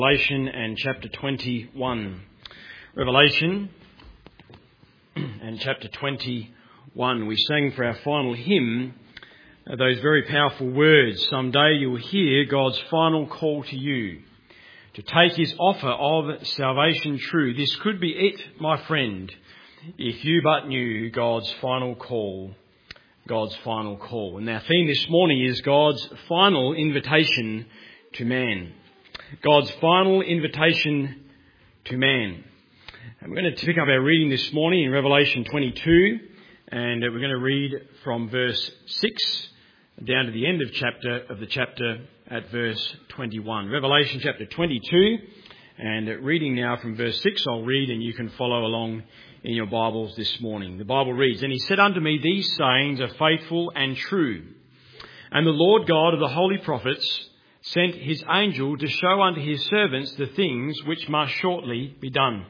Revelation and chapter 21. Revelation and chapter 21. We sang for our final hymn those very powerful words. Someday you'll hear God's final call to you to take his offer of salvation true. This could be it, my friend, if you but knew God's final call. God's final call. And our theme this morning is God's final invitation to man. God's final invitation to man. And we're going to pick up our reading this morning in Revelation 22, and we're going to read from verse 6 down to the end of the chapter at verse 21. Revelation chapter 22, and reading now from verse 6, I'll read and you can follow along in your Bibles this morning. The Bible reads, "And he said unto me, These sayings are faithful and true. And the Lord God of the holy prophets sent his angel to show unto his servants the things which must shortly be done.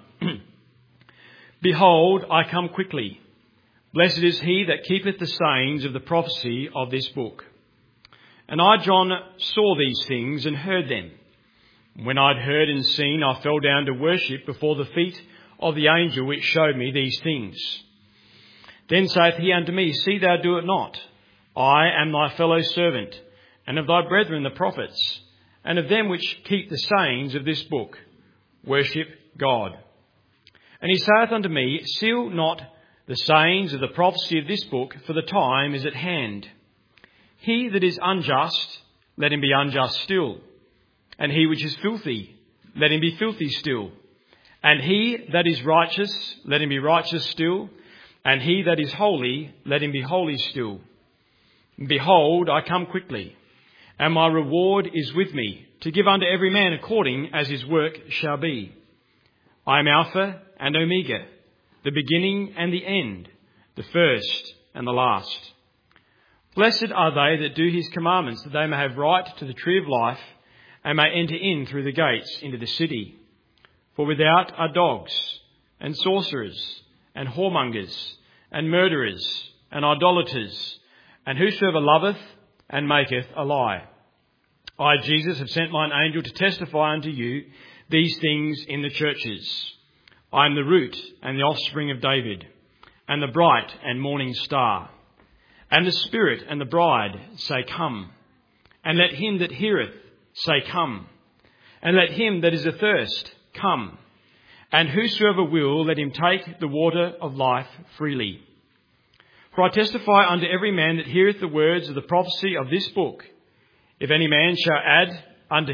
Behold, I come quickly. Blessed is he that keepeth the sayings of the prophecy of this book. And I, John, saw these things and heard them. When I'd heard and seen, I fell down to worship before the feet of the angel which showed me these things. Then saith he unto me, See thou do it not. I am thy fellow servant, and of thy brethren the prophets, and of them which keep the sayings of this book. Worship God. And he saith unto me, Seal not the sayings of the prophecy of this book, for the time is at hand. He that is unjust, let him be unjust still. And he which is filthy, let him be filthy still. And he that is righteous, let him be righteous still. And he that is holy, let him be holy still. Behold, I come quickly. And my reward is with me, to give unto every man according as his work shall be. I am Alpha and Omega, the beginning and the end, the first and the last. Blessed are they that do his commandments, that they may have right to the tree of life, and may enter in through the gates into the city. For without are dogs, and sorcerers, and whoremongers, and murderers, and idolaters, and whosoever loveth and maketh a lie. I, Jesus, have sent mine angel to testify unto you these things in the churches. I am the root and the offspring of David, and the bright and morning star. And the Spirit and the bride say, Come. And let him that heareth say, Come. And let him that is athirst come. And whosoever will, let him take the water of life freely. For I testify unto every man that heareth the words of the prophecy of this book. If any man shall add unto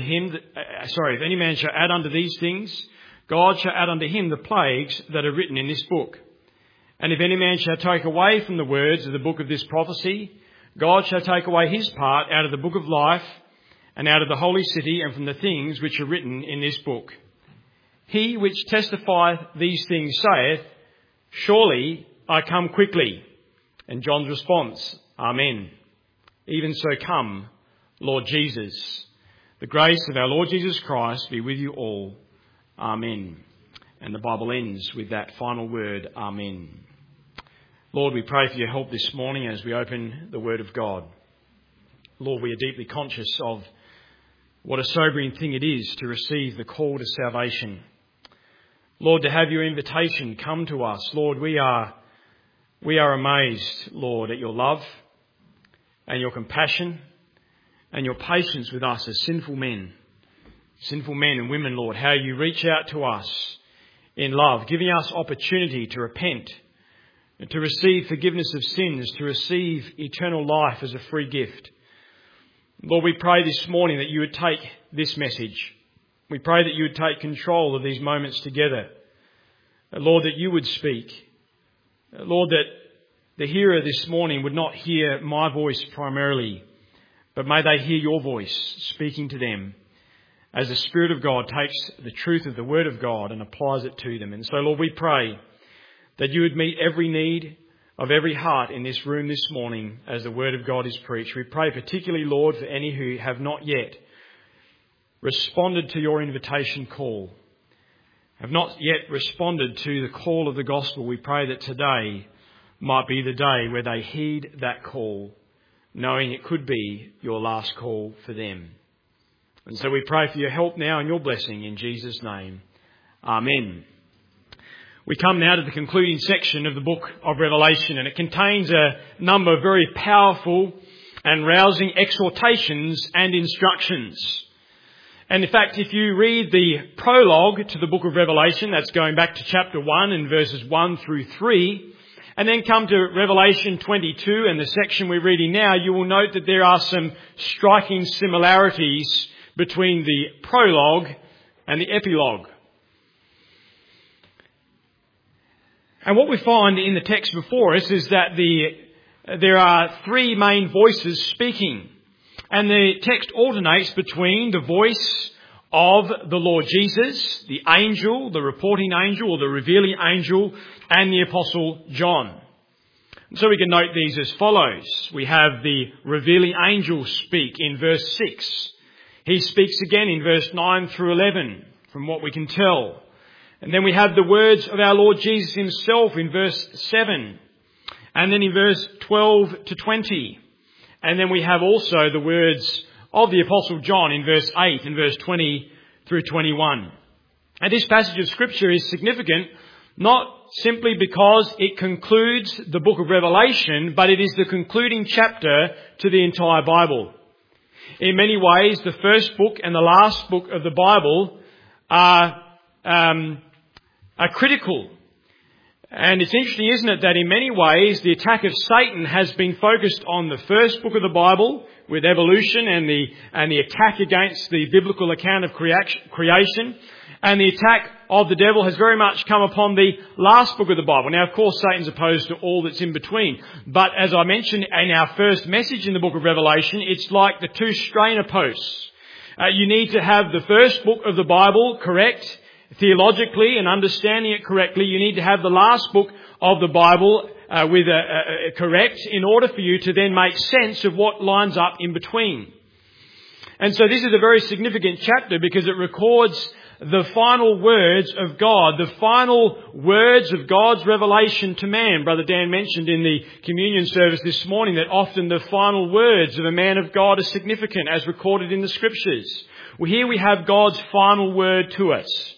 these things, God shall add unto him the plagues that are written in this book. And if any man shall take away from the words of the book of this prophecy, God shall take away his part out of the book of life, and out of the holy city, and from the things which are written in this book. He which testifieth these things saith, Surely I come quickly. And John's response, Amen. Even so come, Lord Jesus. The grace of our Lord Jesus Christ be with you all. Amen. And the Bible ends with that final word, Amen. Lord, we pray for your help this morning as we open the Word of God. Lord, we are deeply conscious of what a sobering thing it is to receive the call to salvation. Lord, to have your invitation come to us. Lord, we are amazed, Lord, at your love and your compassion and your patience with us as sinful men and women, Lord, how you reach out to us in love, giving us opportunity to repent, to receive forgiveness of sins, to receive eternal life as a free gift. Lord, we pray this morning that you would take this message. We pray that you would take control of these moments together. Lord, that you would speak. Lord, that the hearer this morning would not hear my voice primarily, but may they hear your voice speaking to them as the Spirit of God takes the truth of the Word of God and applies it to them. And so, Lord, we pray that you would meet every need of every heart in this room this morning as the Word of God is preached. We pray particularly, Lord, for any who have not yet responded to your invitation call, have not yet responded to the call of the gospel. We pray that today might be the day where they heed that call, knowing it could be your last call for them. And so we pray for your help now and your blessing in Jesus' name. Amen. We come now to the concluding section of the book of Revelation, and it contains a number of very powerful and rousing exhortations and instructions. And in fact, if you read the prologue to the book of Revelation, that's going back to chapter 1 and verses 1 through 3, and then come to Revelation 22 and the section we're reading now, you will note that there are some striking similarities between the prologue and the epilogue. And what we find in the text before us is that there are three main voices speaking. And the text alternates between the voice of the Lord Jesus, the angel, the reporting angel or the revealing angel, and the Apostle John. And so we can note these as follows. We have the revealing angel speak in verse 6. He speaks again in verse 9 through 11, from what we can tell. And then we have the words of our Lord Jesus himself in verse 7. And then in verse 12 to 20. And then we have also the words of the Apostle John in verse 8 and verse 20 through 21. And this passage of Scripture is significant not simply because it concludes the book of Revelation, but it is the concluding chapter to the entire Bible. In many ways, the first book and the last book of the Bible are critical. And it's interesting, isn't it, that in many ways the attack of Satan has been focused on the first book of the Bible with evolution and the attack against the biblical account of creation. And the attack of the devil has very much come upon the last book of the Bible. Now, of course, Satan's opposed to all that's in between. But as I mentioned in our first message in the book of Revelation, it's like the two strainer posts. You need to have the first book of the Bible correct theologically and understanding it correctly. You need to have the last book of the Bible correct in order for you to then make sense of what lines up in between. And so this is a very significant chapter because it records the final words of God, the final words of God's revelation to man. Brother Dan mentioned in the communion service this morning that often the final words of a man of God are significant as recorded in the Scriptures. Well, here we have God's final word to us.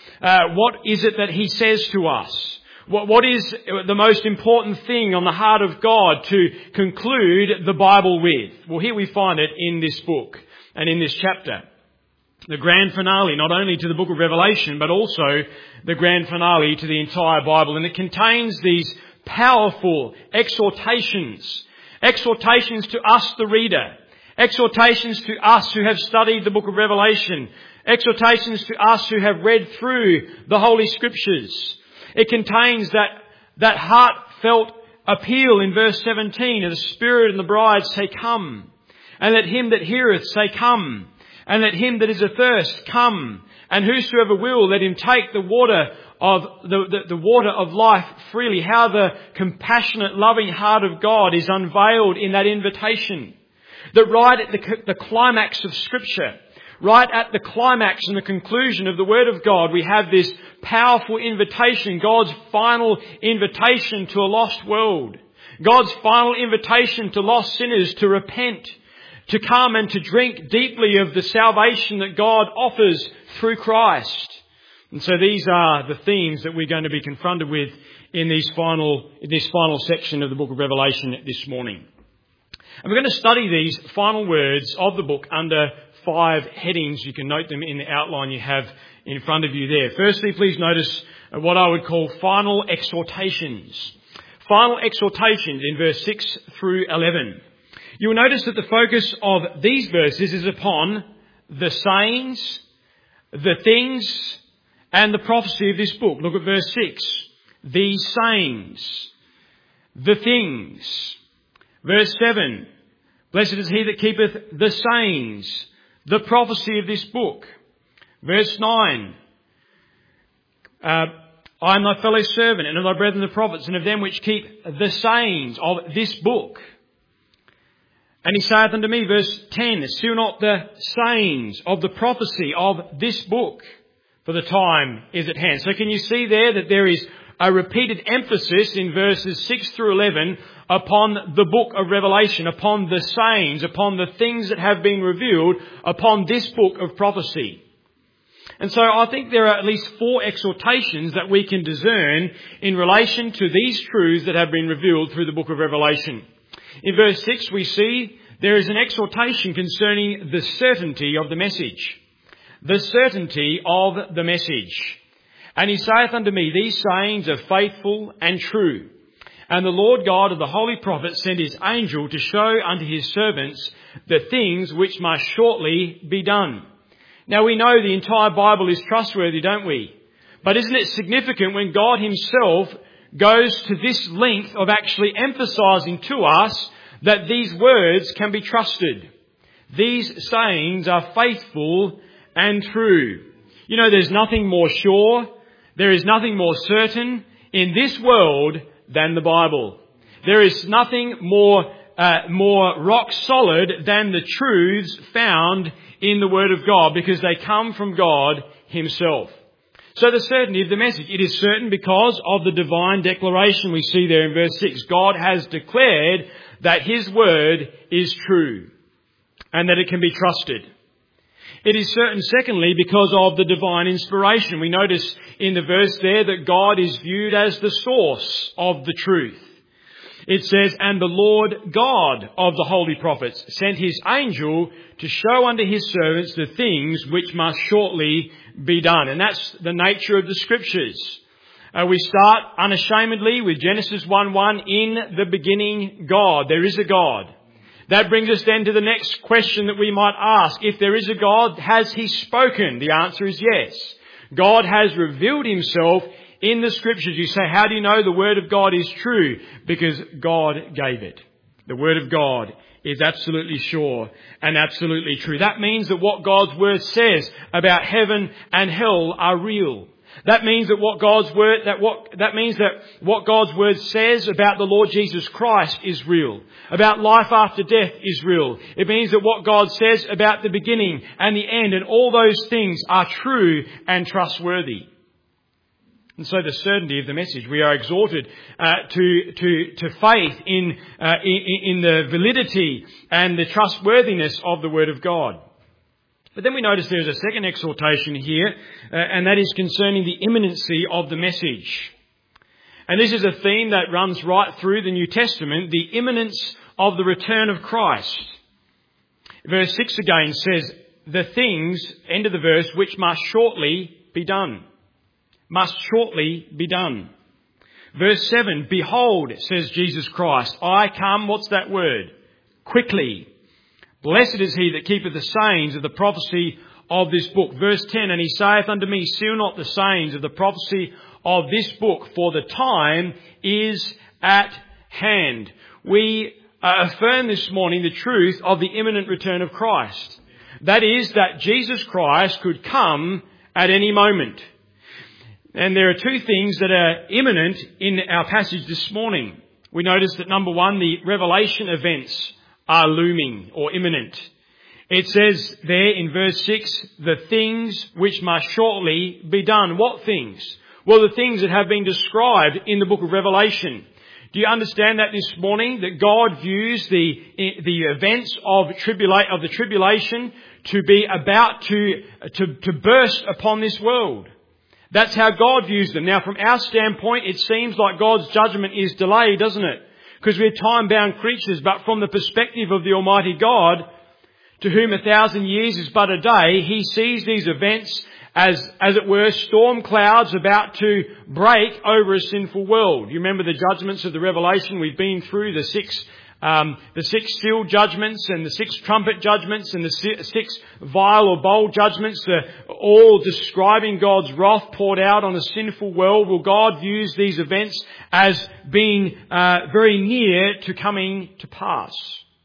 What is it that he says to us? What is the most important thing on the heart of God to conclude the Bible with? Well, here we find it in this book and in this chapter. The grand finale, not only to the book of Revelation, but also the grand finale to the entire Bible. And it contains these powerful exhortations. Exhortations to us, the reader. Exhortations to us who have studied the book of Revelation. Exhortations to us who have read through the Holy Scriptures. It contains that heartfelt appeal in verse 17 of the Spirit and the bride say, "Come." And let him that heareth say, "Come." And let him that is athirst come. And whosoever will, let him take the water of the water of life freely. How the compassionate, loving heart of God is unveiled in that invitation. That right at the climax of Scripture, right at the climax and the conclusion of the Word of God, we have this powerful invitation, God's final invitation to a lost world. God's final invitation to lost sinners to repent, to come and to drink deeply of the salvation that God offers through Christ. And so these are the themes that we're going to be confronted with in this final section of the book of Revelation this morning. And we're going to study these final words of the book under 5 headings. You can note them in the outline you have in front of you there. Firstly, please notice what I would call final exhortations. Final exhortations in verse 6 through 11. You will notice that the focus of these verses is upon the sayings, the things, and the prophecy of this book. Look at verse 6. These sayings, the things. Verse 7. Blessed is he that keepeth the sayings, the prophecy of this book. Verse 9. I am thy fellow servant, and of thy brethren the prophets, and of them which keep the sayings of this book. And he saith unto me, verse 10, seal not the sayings of the prophecy of this book, for the time is at hand. So can you see there that there is a repeated emphasis in verses 6 through 11 upon the book of Revelation, upon the sayings, upon the things that have been revealed upon this book of prophecy. And so I think there are at least 4 exhortations that we can discern in relation to these truths that have been revealed through the book of Revelation. In verse 6 we see there is an exhortation concerning the certainty of the message. The certainty of the message. And he saith unto me, these sayings are faithful and true. And the Lord God of the holy prophets sent his angel to show unto his servants the things which must shortly be done. Now we know the entire Bible is trustworthy, don't we? But isn't it significant when God himself goes to this length of actually emphasizing to us that these words can be trusted? These sayings are faithful and true. You know, there's nothing more sure, there is nothing more certain in this world than the Bible. There is nothing more rock solid than the truths found in the Word of God, because they come from God himself. So the certainty of the message. It is certain because of the divine declaration we see there in verse 6. God has declared that his word is true and that it can be trusted. It is certain, secondly, because of the divine inspiration. We notice in the verse there that God is viewed as the source of the truth. It says, and the Lord God of the holy prophets sent his angel to show unto his servants the things which must shortly be done. And that's the nature of the Scriptures. We start unashamedly with Genesis 1:1, in the beginning God. There is a God. That brings us then to the next question that we might ask. If there is a God, has he spoken? The answer is yes. God has revealed himself in the Scriptures. You say, how do you know the Word of God is true? Because God gave it. The Word of God is absolutely sure and absolutely true. That means that what God's Word says about heaven and hell are real. That means that what God's Word says about the Lord Jesus Christ is real. About life after death is real. It means that what God says about the beginning and the end and all those things are true and trustworthy. And so the certainty of the message, we are exhorted to faith in the validity and the trustworthiness of the Word of God. But then we notice there is a second exhortation here, and that is concerning the imminency of the message. And this is a theme that runs right through the New Testament, the imminence of the return of Christ. Verse 6 again says, the things, end of the verse, which must shortly be done. Must shortly be done. Verse 7, behold, says Jesus Christ, I come, what's that word? Quickly. Blessed is he that keepeth the sayings of the prophecy of this book. Verse 10, and he saith unto me, seal not the sayings of the prophecy of this book, for the time is at hand. We affirm this morning the truth of the imminent return of Christ. That is, that Jesus Christ could come at any moment. And there are 2 things that are imminent in our passage this morning. We notice that number 1, the revelation events are looming or imminent. It says there in verse 6, the things which must shortly be done. What things? Well, the things that have been described in the book of Revelation. Do you understand that this morning? That God views the events of the tribulation to be about to burst upon this world. That's how God views them. Now, from our standpoint, it seems like God's judgment is delayed, doesn't it? Because we're time-bound creatures. But from the perspective of the Almighty God, to whom 1,000 years is but a day, he sees these events as it were, storm clouds about to break over a sinful world. You remember the judgments of the Revelation? We've been through the six seal judgments and the 6 trumpet judgments and the 6 vial or bowl judgments, all describing God's wrath poured out on a sinful world. Well, God views these events as being very near to coming to pass.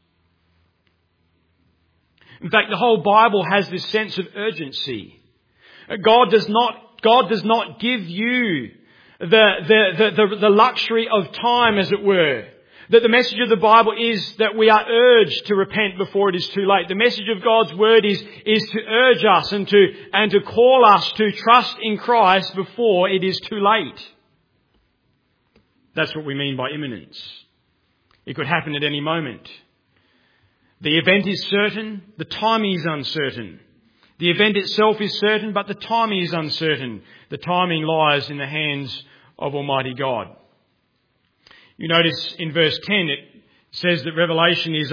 In fact, the whole Bible has this sense of urgency. God does not give you the luxury of time, as it were. That the message of the Bible is that we are urged to repent before it is too late. The message of God's Word is to urge us and to call us to trust in Christ before it is too late. That's what we mean by imminence. It could happen at any moment. The event is certain, the timing is uncertain. The event itself is certain, but the timing is uncertain. The timing lies in the hands of Almighty God. You notice in verse 10 it says that Revelation is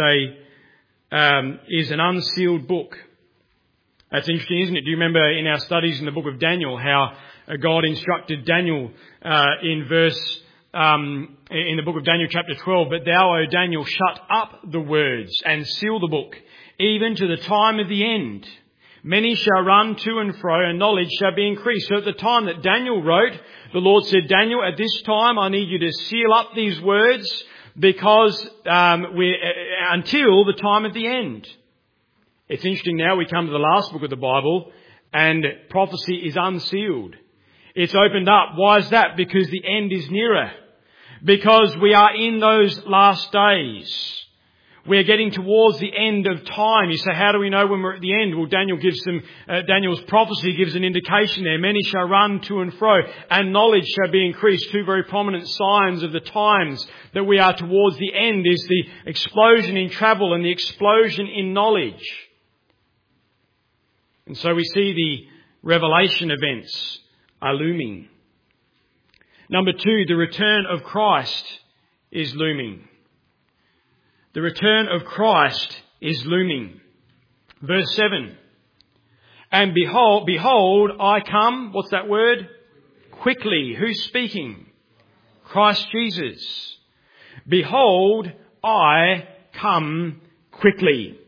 an unsealed book. That's interesting, isn't it? Do you remember in our studies in the book of Daniel how God instructed Daniel in the book of Daniel chapter 12, "But thou, O Daniel, shut up the words and seal the book, even to the time of the end. Many shall run to and fro, and knowledge shall be increased." So at the time that Daniel wrote, the Lord said, "Daniel, at this time I need you to seal up these words because until the time of the end." It's interesting now we come to the last book of the Bible and prophecy is unsealed. It's opened up. Why is that? Because the end is nearer. Because we are in those last days. We're getting towards the end of time. You say, how do we know when we're at the end? Well, Daniel's prophecy gives an indication there. Many shall run to and fro, and knowledge shall be increased. Two very prominent signs of the times that we are towards the end is the explosion in travel and the explosion in knowledge. And so we see the Revelation events are looming. Number 2, the return of Christ is looming. The return of Christ is looming. Verse 7. "And behold, I come," what's that word? Quickly. Who's speaking? Christ Jesus. "Behold, I come quickly."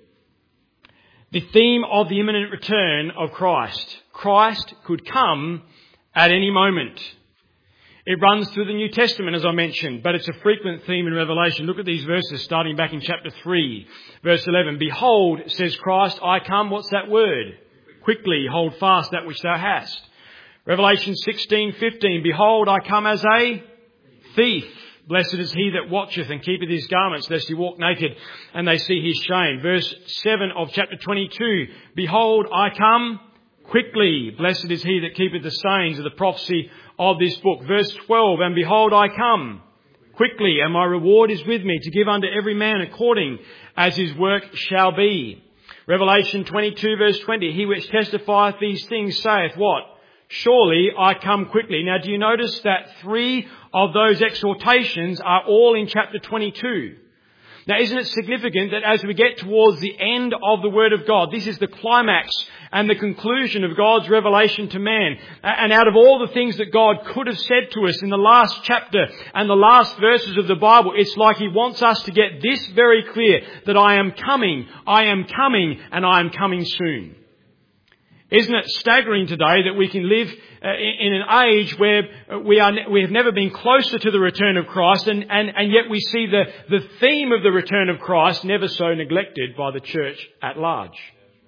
The theme of the imminent return of Christ. Christ could come at any moment. It runs through the New Testament, as I mentioned, but it's a frequent theme in Revelation. Look at these verses starting back in chapter 3, verse 11. "Behold," says Christ, "I come," what's that word? "Quickly, hold fast that which thou hast." Revelation 16:15, "Behold, I come as a thief. Blessed is he that watcheth and keepeth his garments, lest he walk naked and they see his shame." Verse 7 of chapter 22, "Behold, I come quickly. Blessed is he that keepeth the sayings of the prophecy of this book." Verse 12, "And behold, I come quickly, and my reward is with me to give unto every man according as his work shall be." Revelation 22 verse 20, "He which testifieth these things saith," what? "Surely I come quickly." Now do you notice that 3 of those exhortations are all in chapter 22? Now isn't it significant that as we get towards the end of the Word of God, this is the climax and the conclusion of God's revelation to man. And out of all the things that God could have said to us in the last chapter and the last verses of the Bible, it's like He wants us to get this very clear, that I am coming, and I am coming soon. Isn't it staggering today that we can live in an age where we have never been closer to the return of Christ, and yet we see the theme of the return of Christ never so neglected by the church at large.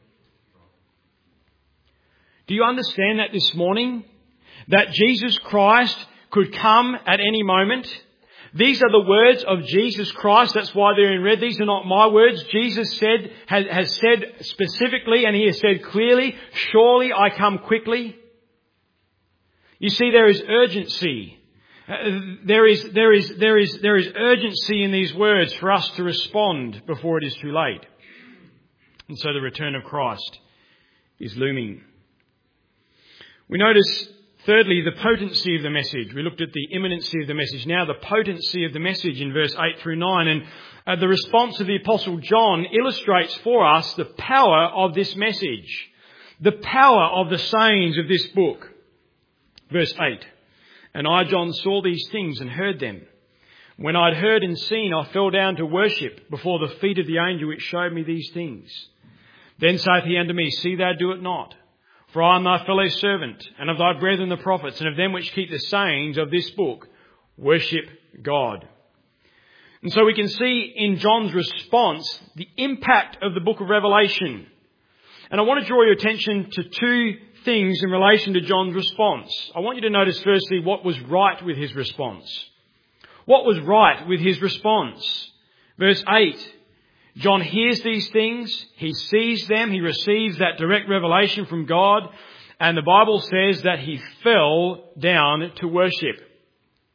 Do you understand that this morning? That Jesus Christ could come at any moment? These are the words of Jesus Christ. That's why they're in red. These are not my words. Jesus has said specifically, and He has said clearly, "Surely I come quickly." You see, there is urgency. There is urgency in these words for us to respond before it is too late. And so the return of Christ is looming. We notice, thirdly, the potency of the message. We looked at the imminency of the message. Now the potency of the message in verse 8 through 9. And the response of the Apostle John illustrates for us the power of this message. The power of the sayings of this book. Verse 8. "And I, John, saw these things and heard them. When I had heard and seen, I fell down to worship before the feet of the angel which showed me these things. Then saith he unto me, See thou do it not. For I am thy fellow servant, and of thy brethren the prophets, and of them which keep the sayings of this book. Worship God." And so we can see in John's response the impact of the book of Revelation. And I want to draw your attention to 2 things in relation to John's response. I want you to notice firstly what was right with his response. What was right with his response? Verse 8. John hears these things, he sees them, he receives that direct revelation from God, and the Bible says that he fell down to worship.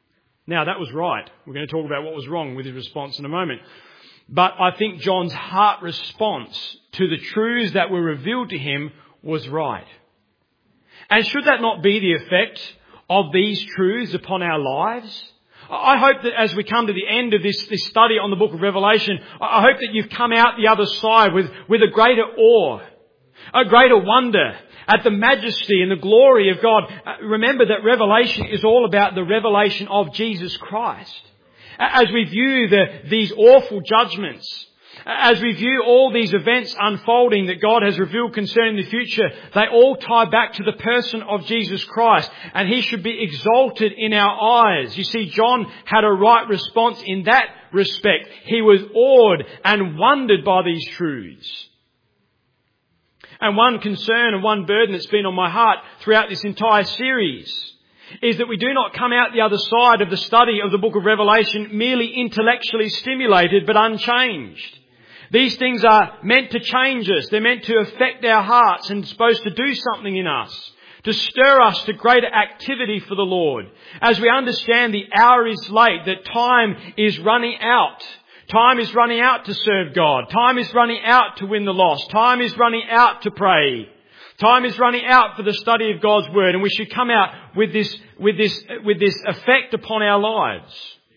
Now, that was right. We're going to talk about what was wrong with his response in a moment. But I think John's heart response to the truths that were revealed to him was right. And should that not be the effect of these truths upon our lives? I hope that as we come to the end of this study on the book of Revelation, I hope that you've come out the other side with a greater awe, a greater wonder at the majesty and the glory of God. Remember that Revelation is all about the revelation of Jesus Christ. As we view these awful judgments, as we view all these events unfolding that God has revealed concerning the future, they all tie back to the person of Jesus Christ, and He should be exalted in our eyes. You see, John had a right response in that respect. He was awed and wondered by these truths. And one concern and one burden that's been on my heart throughout this entire series is that we do not come out the other side of the study of the book of Revelation merely intellectually stimulated but unchanged. These things are meant to change us. They're meant to affect our hearts and supposed to do something in us, to stir us to greater activity for the Lord. As we understand the hour is late, that time is running out. Time is running out to serve God. Time is running out to win the lost. Time is running out to pray. Time is running out for the study of God's Word, and we should come out with this effect upon our lives.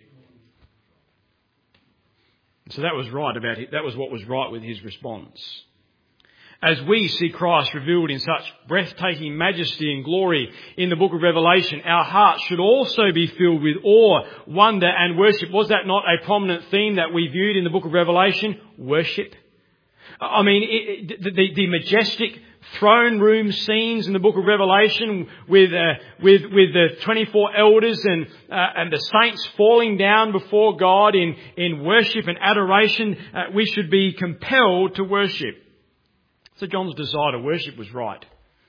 So that was right about it. That was what was right with his response. As we see Christ revealed in such breathtaking majesty and glory in the book of Revelation, our hearts should also be filled with awe, wonder and worship. Was that not a prominent theme that we viewed in the book of Revelation? Worship. I mean, the majestic throne room scenes in the book of Revelation with the 24 elders and the saints falling down before God in worship and adoration, we should be compelled to worship. So John's desire to worship was right.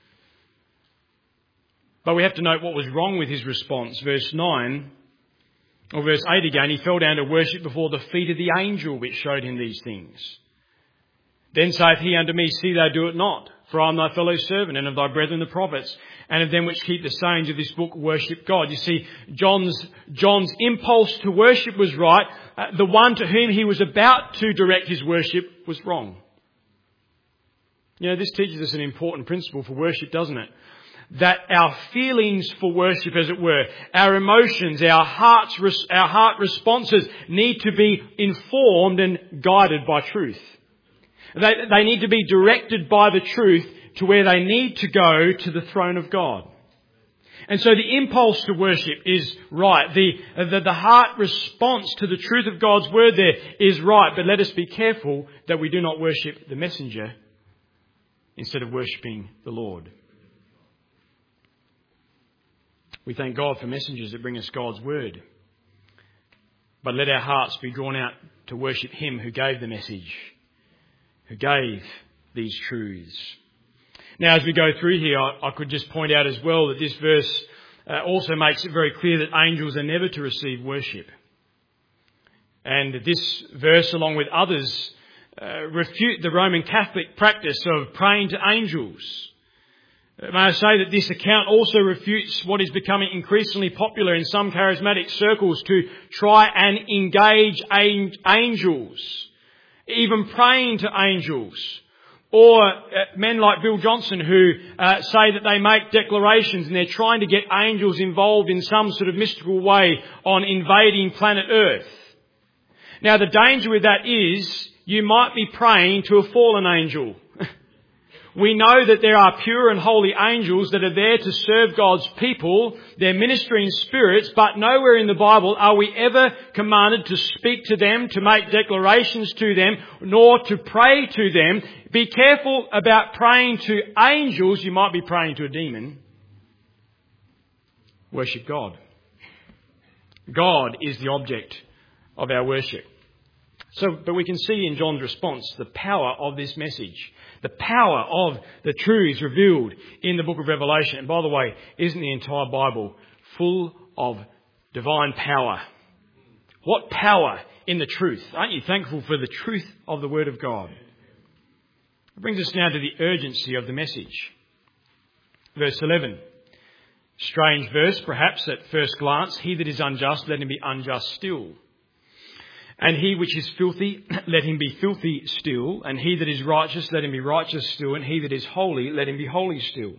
But we have to note what was wrong with his response. Verse 9, or verse 8 again, he fell down to worship before the feet of the angel which showed him these things. Then saith he unto me, See thou do it not, for I am thy fellow servant, and of thy brethren the prophets, and of them which keep the sayings of this book worship God. You see, John's impulse to worship was right. The one to whom he was about to direct his worship was wrong. You know, this teaches us an important principle for worship, doesn't it? That our feelings for worship, as it were, our emotions, our heart responses need to be informed and guided by truth. They need to be directed by the truth to where they need to go, to the throne of God. And so the impulse to worship is right. The heart response to the truth of God's word there is right. But let us be careful that we do not worship the messenger instead of worshipping the Lord. We thank God for messengers that bring us God's word. But let our hearts be drawn out to worship Him who gave the message, who gave these truths. Now, as we go through here, I could just point out as well that this verse also makes it very clear that angels are never to receive worship. And this verse, along with others, refute the Roman Catholic practice of praying to angels. May I say that this account also refutes what is becoming increasingly popular in some charismatic circles to try and engage angels, even praying to angels. Or men like Bill Johnson who say that they make declarations and they're trying to get angels involved in some sort of mystical way on invading planet Earth. Now the danger with that is you might be praying to a fallen angel. We know that there are pure and holy angels that are there to serve God's people. They're ministering spirits, but nowhere in the Bible are we ever commanded to speak to them, to make declarations to them, nor to pray to them. Be careful about praying to angels. You might be praying to a demon. Worship God. God is the object of our worship. But we can see in John's response the power of this message. The power of the truths revealed in the book of Revelation. And by the way, isn't the entire Bible full of divine power? What power in the truth? Aren't you thankful for the truth of the Word of God? It brings us now to the urgency of the message. Verse 11. Strange verse, perhaps, at first glance. He that is unjust, let him be unjust still. And he which is filthy, let him be filthy still. And he that is righteous, let him be righteous still. And he that is holy, let him be holy still.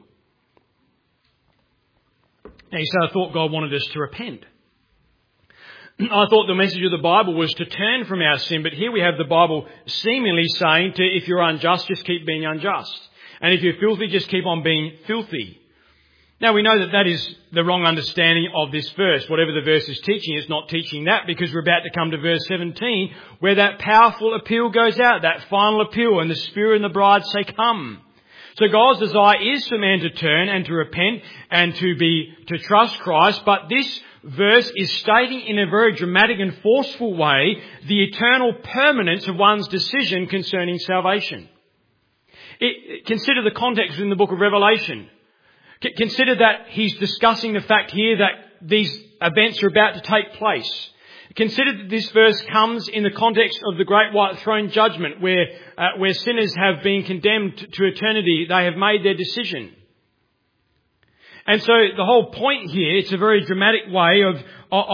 Now you say, I thought God wanted us to repent. I thought the message of the Bible was to turn from our sin, but here we have the Bible seemingly saying to, if you're unjust, just keep being unjust. And if you're filthy, just keep on being filthy. Now we know that that is the wrong understanding of this verse. Whatever the verse is teaching, it's not teaching that, because we're about to come to verse 17, where that powerful appeal goes out, that final appeal, and the Spirit and the bride say, come. So God's desire is for man to turn and to repent and to trust Christ, but this verse is stating in a very dramatic and forceful way the eternal permanence of one's decision concerning salvation. Consider the context in the book of Revelation. Consider that he's discussing the fact here that these events are about to take place. Consider that this verse comes in the context of the great white throne judgment where sinners have been condemned to eternity. They have made their decision. And so the whole point here, it's a very dramatic way of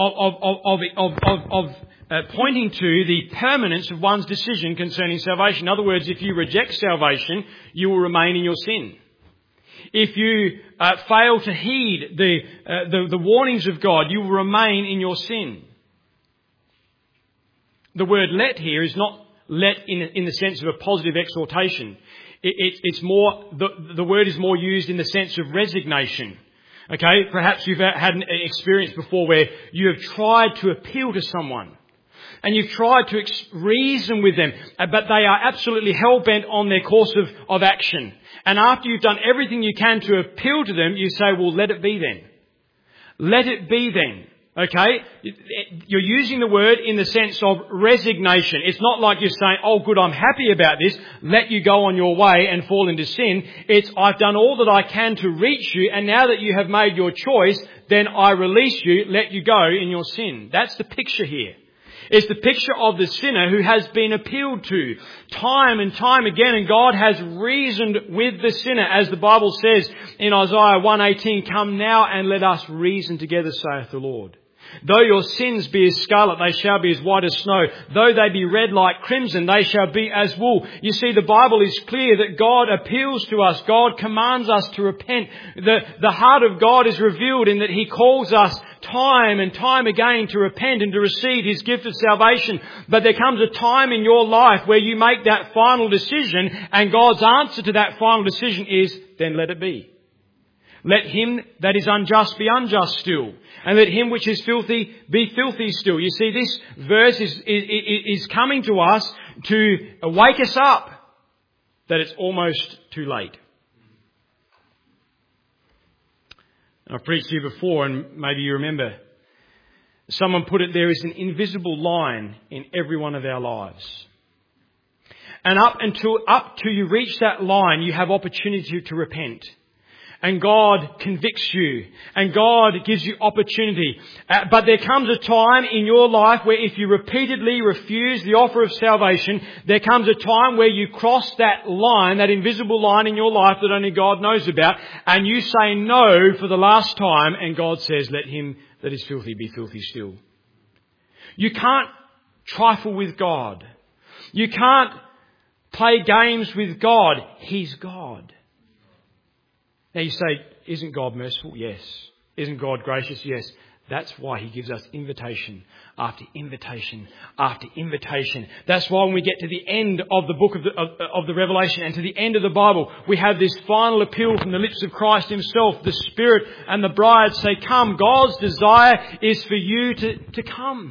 pointing to the permanence of one's decision concerning salvation. In other words, if you reject salvation, you will remain in your sin. If you fail to heed the warnings of God, you will remain in your sin. The word let here is not let in the sense of a positive exhortation. It's more, the word is more used in the sense of resignation. Okay, perhaps you've had an experience before where you have tried to appeal to someone and you've tried to reason with them, but they are absolutely hell-bent on their course of action. And after you've done everything you can to appeal to them, you say, well, let it be then. Let it be then. Okay? You're using the word in the sense of resignation. It's not like you're saying, oh good, I'm happy about this, let you go on your way and fall into sin. It's, I've done all that I can to reach you, and now that you have made your choice, then I release you, let you go in your sin. That's the picture here. It's the picture of the sinner who has been appealed to time and time again, and God has reasoned with the sinner, as the Bible says in Isaiah 1:18, come now and let us reason together, saith the Lord. Though your sins be as scarlet, they shall be as white as snow. Though they be red like crimson, they shall be as wool. You see, the Bible is clear that God appeals to us. God commands us to repent. The heart of God is revealed in that He calls us time and time again to repent and to receive His gift of salvation. But there comes a time in your life where you make that final decision, and God's answer to that final decision is, then let it be. Let him that is unjust be unjust still, and let him which is filthy be filthy still. You see, this verse is coming to us to wake us up that it's almost too late. I've preached here before, and maybe you remember, someone put it, there is an invisible line in every one of our lives. And up till you reach that line, you have opportunity to repent. And God convicts you. And God gives you opportunity. But there comes a time in your life where if you repeatedly refuse the offer of salvation, there comes a time where you cross that line, that invisible line in your life that only God knows about, and you say no for the last time, and God says, let him that is filthy be filthy still. You can't trifle with God. You can't play games with God. He's God. Now you say, isn't God merciful? Yes. Isn't God gracious? Yes. That's why He gives us invitation after invitation after invitation. That's why when we get to the end of the book of the Revelation and to the end of the Bible, we have this final appeal from the lips of Christ Himself. The Spirit and the bride say, come. God's desire is for you to come.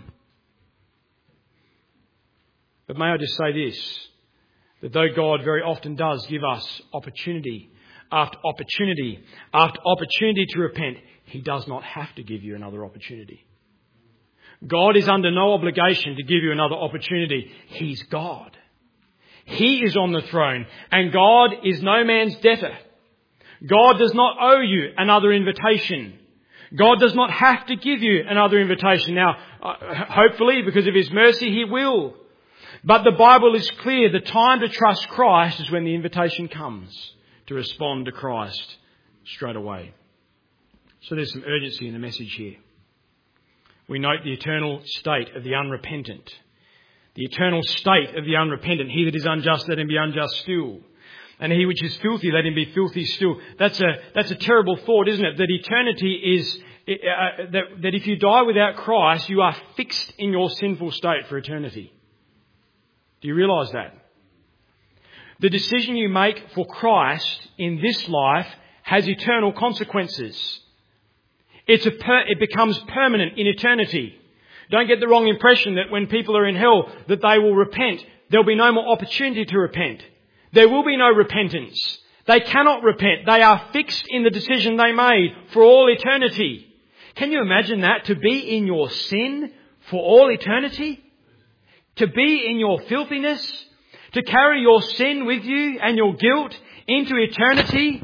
But may I just say this, that though God very often does give us opportunity after opportunity after opportunity to repent, He does not have to give you another opportunity. God is under no obligation to give you another opportunity. He's God. He is on the throne, and God is no man's debtor. God does not owe you another invitation. God does not have to give you another invitation. Now, hopefully, because of His mercy, He will. But the Bible is clear. The time to trust Christ is when the invitation comes to respond to Christ straight away. So there's some urgency in the message here. We note the eternal state of the unrepentant. The eternal state of the unrepentant. He that is unjust, let him be unjust still. And he which is filthy, let him be filthy still. That's a terrible thought, isn't it? That eternity is, that if you die without Christ, you are fixed in your sinful state for eternity. Do you realise that? The decision you make for Christ in this life has eternal consequences. It becomes permanent in eternity. Don't get the wrong impression that when people are in hell that they will repent. There'll be no more opportunity to repent. There will be no repentance. They cannot repent. They are fixed in the decision they made for all eternity. Can you imagine that? To be in your sin for all eternity? To be in your filthiness? To carry your sin with you and your guilt into eternity?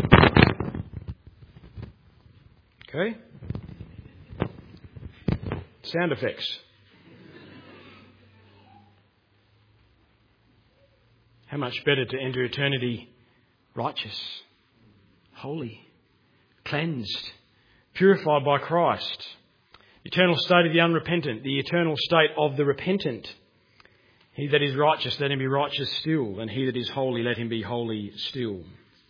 Okay? Sound effects. How much better to enter eternity righteous, holy, cleansed, purified by Christ. Eternal state of the unrepentant, the eternal state of the repentant. He that is righteous, let him be righteous still, and he that is holy, let him be holy still.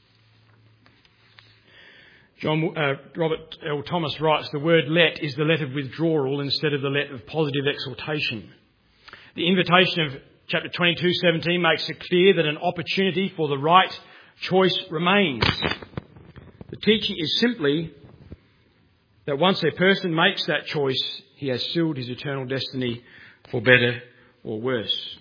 Robert L. Thomas writes, the word let is the let of withdrawal instead of the let of positive exaltation. The invitation of chapter 22:17 makes it clear that an opportunity for the right choice remains. The teaching is simply that once a person makes that choice, he has sealed his eternal destiny for better or worse.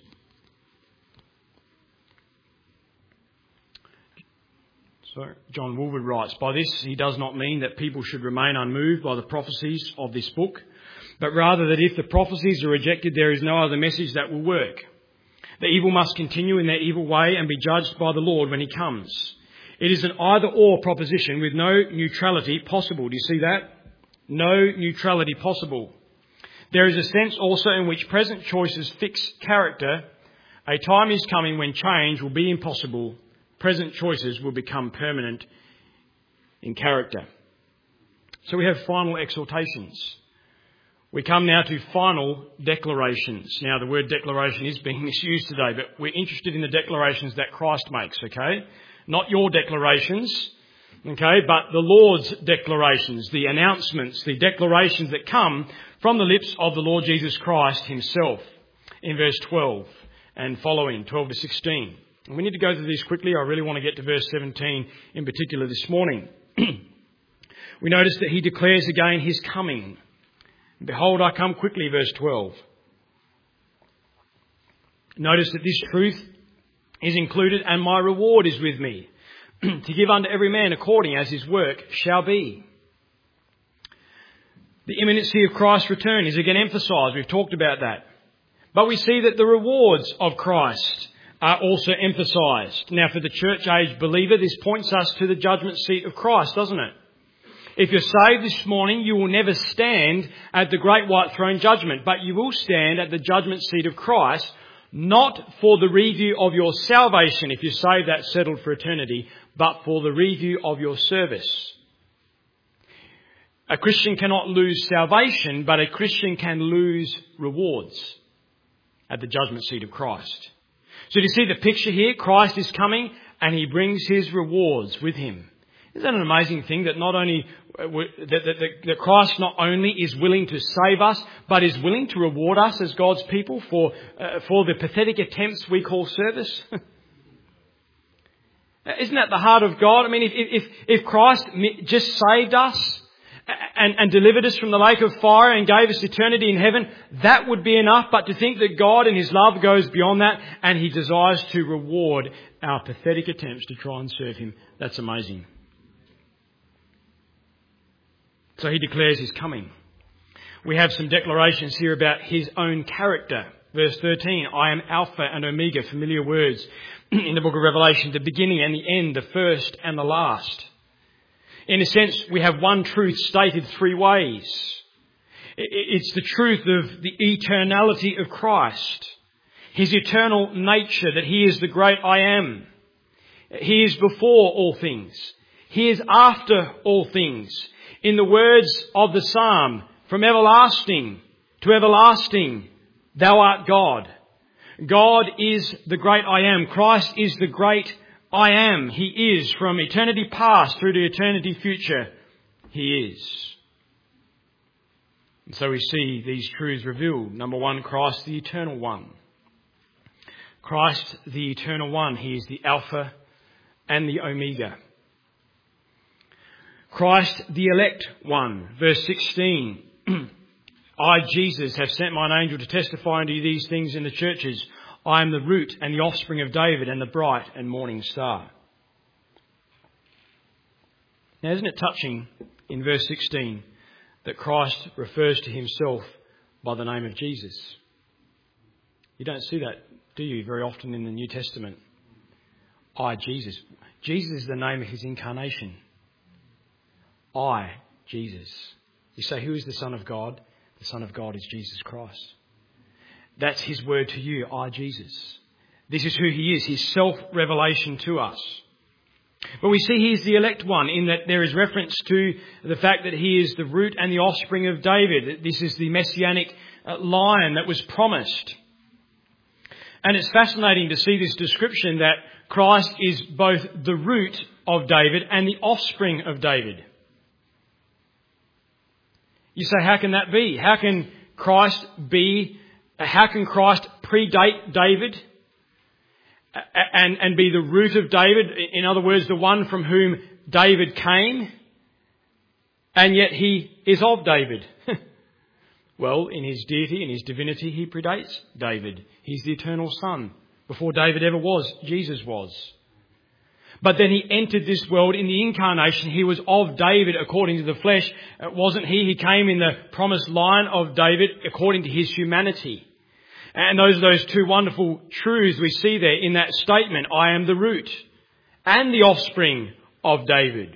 So John Woolward writes, by this he does not mean that people should remain unmoved by the prophecies of this book, but rather that if the prophecies are rejected, there is no other message that will work. The evil must continue in their evil way and be judged by the Lord when he comes. It is an either-or proposition with no neutrality possible. Do you see that? No neutrality possible. There is a sense also in which present choices fix character. A time is coming when change will be impossible. Present choices will become permanent in character. So we have final exhortations. We come now to final declarations. Now the word declaration is being misused today, but we're interested in the declarations that Christ makes, okay? Not your declarations, okay, but the Lord's declarations, the announcements, the declarations that come from the lips of the Lord Jesus Christ himself in verse 12 and following, 12 to 16. And we need to go through these quickly. I really want to get to verse 17 in particular this morning. We notice that he declares again his coming. Behold, I come quickly, verse 12. Notice that this truth is included, and my reward is with me, to give unto every man according as his work shall be. The imminency of Christ's return is again emphasised. We've talked about that. But we see that the rewards of Christ are also emphasised. Now, for the church-age believer, this points us to the judgment seat of Christ, doesn't it? If you're saved this morning, you will never stand at the great white throne judgment, but you will stand at the judgment seat of Christ, not for the review of your salvation, if you're saved, that's settled for eternity, but for the review of your service. A Christian cannot lose salvation, but a Christian can lose rewards at the judgment seat of Christ. So do you see the picture here? Christ is coming and he brings his rewards with him. Isn't that an amazing thing that not only that Christ not only is willing to save us, but is willing to reward us as God's people for the pathetic attempts we call service? Isn't that the heart of God? I mean, if Christ just saved us and delivered us from the lake of fire and gave us eternity in heaven, that would be enough. But to think that God in his love goes beyond that and he desires to reward our pathetic attempts to try and serve him, that's amazing. So he declares his coming. We have some declarations here about his own character. Verse 13, I am Alpha and Omega, familiar words in the book of Revelation, the beginning and the end, the first and the last. In a sense, we have one truth stated three ways. It's the truth of the eternality of Christ, his eternal nature, that he is the great I am. He is before all things. He is after all things. In the words of the psalm, from everlasting to everlasting, thou art God. God is the great I am. Christ is the great I am. He is from eternity past through to eternity future. He is. And so we see these truths revealed. Number one, Christ the eternal one. Christ the eternal one. He is the Alpha and the Omega. Christ the elect one. Verse 16. I, Jesus, have sent mine angel to testify unto you these things in the churches. I am the root and the offspring of David and the bright and morning star. Now, isn't it touching in verse 16 that Christ refers to himself by the name of Jesus? You don't see that, do you, very often in the New Testament? I, Jesus. Jesus is the name of his incarnation. I, Jesus. You say, who is the Son of God? The Son of God is Jesus Christ. That's his word to you, I, Jesus. This is who he is, his self-revelation to us. But we see he is the elect one in that there is reference to the fact that he is the root and the offspring of David. This is the messianic line that was promised. And it's fascinating to see this description that Christ is both the root of David and the offspring of David. You say, how can that be? How can Christ predate David and be the root of David? In other words, the one from whom David came, and yet he is of David. Well, in his deity, in his divinity, he predates David. He's the eternal Son. Before David ever was, Jesus was. But then he entered this world in the incarnation. He was of David according to the flesh. Wasn't he? He came in the promised line of David according to his humanity. And those are those two wonderful truths we see there in that statement. I am the root and the offspring of David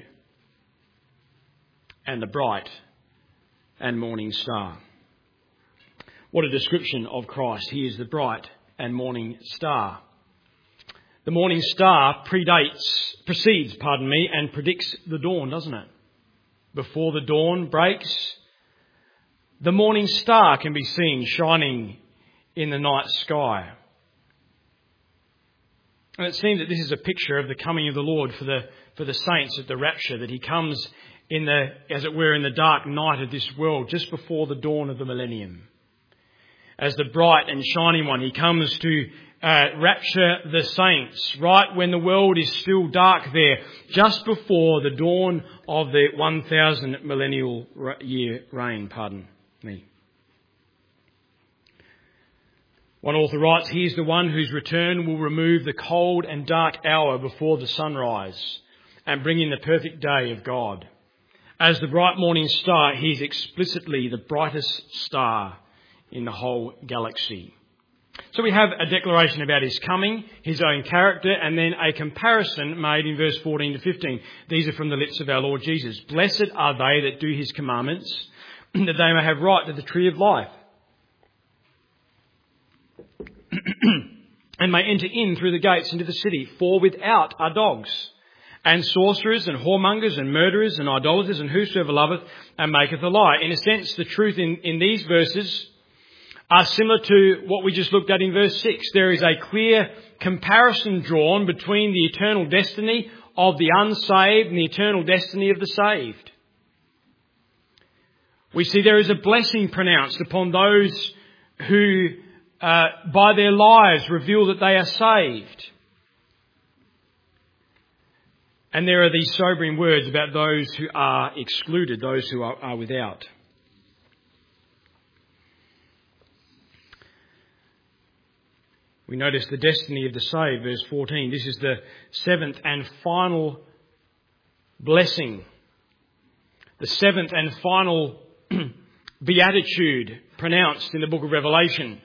and the bright and morning star. What a description of Christ. He is the bright and morning star. The morning star precedes, and predicts the dawn, doesn't it? Before the dawn breaks, the morning star can be seen shining in the night sky. And it seems that this is a picture of the coming of the Lord for the saints at the rapture, that he comes in the, as it were, in the dark night of this world, just before the dawn of the millennium. As the bright and shining one, he comes to rapture the saints right when the world is still dark there, just before the dawn of the 1,000 millennial year reign. One author writes, he is the one whose return will remove the cold and dark hour before the sunrise and bring in the perfect day of God. As the bright morning star, he is explicitly the brightest star in the whole galaxy. So we have a declaration about his coming, his own character, and then a comparison made in verse 14 to 15. These are from the lips of our Lord Jesus. Blessed are they that do his commandments, that they may have right to the tree of life, and may enter in through the gates into the city. For without are dogs, and sorcerers, and whoremongers, and murderers, and idolaters, and whosoever loveth and maketh a lie. In a sense, the truth in these verses are similar to what we just looked at in verse 6. There is a clear comparison drawn between the eternal destiny of the unsaved and the eternal destiny of the saved. We see there is a blessing pronounced upon those who, by their lives, reveal that they are saved. And there are these sobering words about those who are excluded, those who are without. We notice the destiny of the saved, verse 14. This is the seventh and final blessing. The seventh and final beatitude pronounced in the book of Revelation.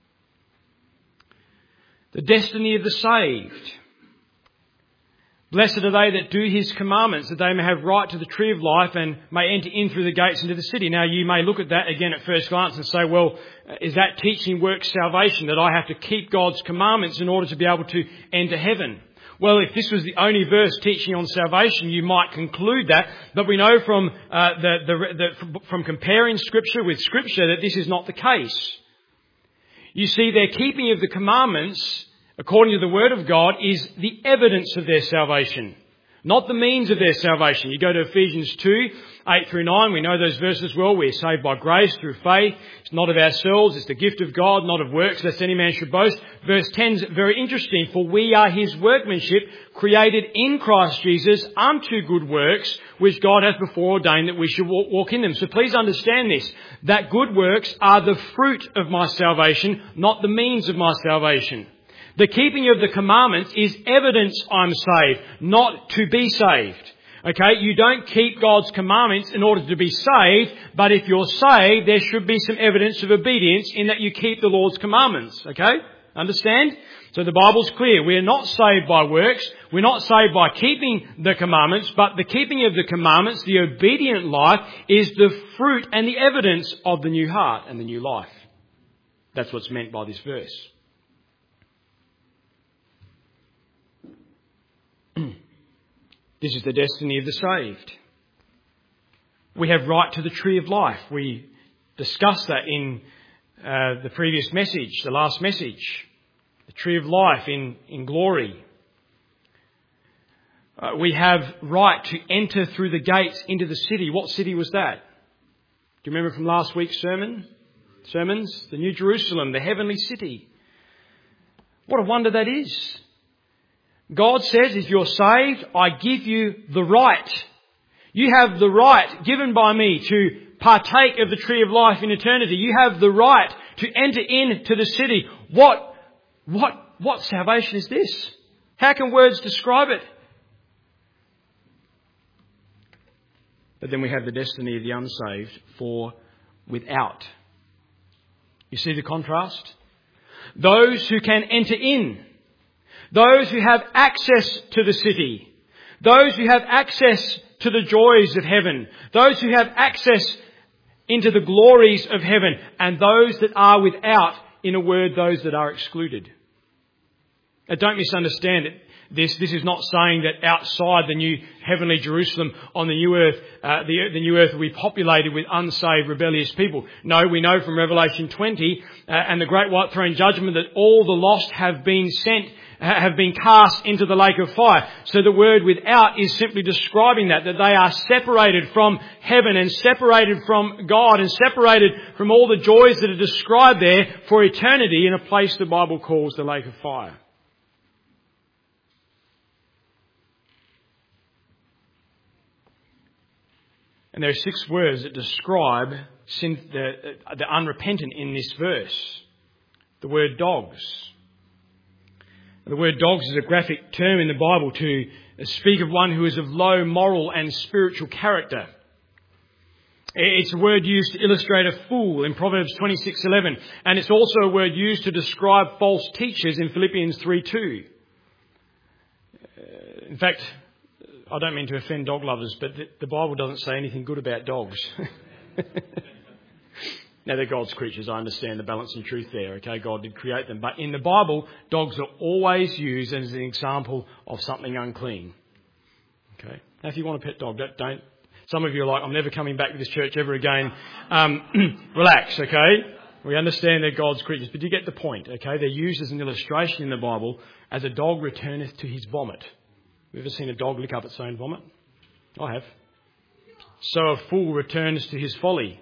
The destiny of the saved. Blessed are they that do his commandments, that they may have right to the tree of life and may enter in through the gates into the city. Now, you may look at that again at first glance and say, well, is that teaching works salvation, that I have to keep God's commandments in order to be able to enter heaven? Well, if this was the only verse teaching on salvation, you might conclude that. But we know from from comparing Scripture with Scripture that this is not the case. You see, their keeping of the commandments, according to the Word of God, is the evidence of their salvation, not the means of their salvation. You go to Ephesians 2, 8 through 9, we know those verses well. We are saved by grace through faith. It's not of ourselves, it's the gift of God, not of works, lest any man should boast. Verse 10 is very interesting. For we are His workmanship, created in Christ Jesus unto good works, which God hath before ordained that we should walk in them. So please understand this, that good works are the fruit of my salvation, not the means of my salvation. The keeping of the commandments is evidence I'm saved, not to be saved. Okay, you don't keep God's commandments in order to be saved, but if you're saved, there should be some evidence of obedience in that you keep the Lord's commandments. Okay? Understand? So the Bible's clear. We are not saved by works. We're not saved by keeping the commandments, but the keeping of the commandments, the obedient life, is the fruit and the evidence of the new heart and the new life. That's what's meant by this verse. This is the destiny of the saved. We have right to the tree of life. We discussed that in the previous message, the last message. The tree of life in glory. We have right to enter through the gates into the city. What city was that? Do you remember from last week's sermons? The New Jerusalem, the heavenly city. What a wonder that is. God says, if you're saved, I give you the right. You have the right given by me to partake of the tree of life in eternity. You have the right to enter into the city. What salvation is this? How can words describe it? But then we have the destiny of the unsaved for without. You see the contrast? Those who can enter in. Those who have access to the city. Those who have access to the joys of heaven. Those who have access into the glories of heaven. And those that are without, in a word, those that are excluded. Now, don't misunderstand it. This is not saying that outside the new heavenly Jerusalem on the new earth, the new earth will be populated with unsaved, rebellious people. No, we know from Revelation 20 and the great white throne judgment that all the lost have been cast into the lake of fire. So the word without is simply describing that they are separated from heaven and separated from God and separated from all the joys that are described there for eternity in a place the Bible calls the lake of fire. And there are 6 words that describe the unrepentant in this verse. The word dogs. The word dogs is a graphic term in the Bible to speak of one who is of low moral and spiritual character. It's a word used to illustrate a fool in Proverbs 26:11, and it's also a word used to describe false teachers in Philippians 3:2. In fact, I don't mean to offend dog lovers, but the Bible doesn't say anything good about dogs. Now, they're God's creatures. I understand the balance and truth there. Okay, God did create them. But in the Bible, dogs are always used as an example of something unclean. Okay. Now, if you want a pet dog, don't. Some of you are like, I'm never coming back to this church ever again. Relax, okay? We understand they're God's creatures, but you get the point, okay? They're used as an illustration in the Bible as a dog returneth to his vomit. Have you ever seen a dog lick up its own vomit? I have. So a fool returns to his folly.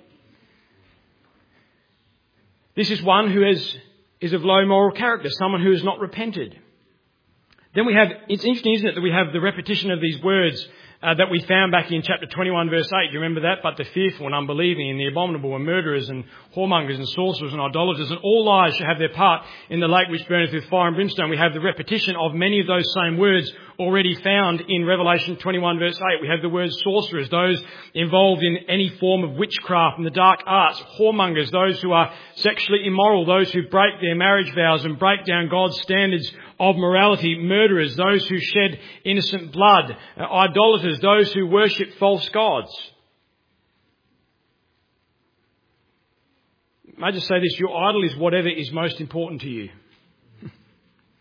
This is one who is of low moral character, someone who has not repented. Then we have, it's interesting, isn't it, that we have the repetition of these words that we found back in chapter 21 verse 8. Do you remember that? But the fearful and unbelieving and the abominable and murderers and whoremongers and sorcerers and idolaters and all liars shall have their part in the lake which burneth with fire and brimstone. We have the repetition of many of those same words already found in Revelation 21 verse 8. We have the word sorcerers, those involved in any form of witchcraft and the dark arts, whoremongers, those who are sexually immoral, those who break their marriage vows and break down God's standards of morality, murderers, those who shed innocent blood, idolaters, those who worship false gods. May I just say this, your idol is whatever is most important to you.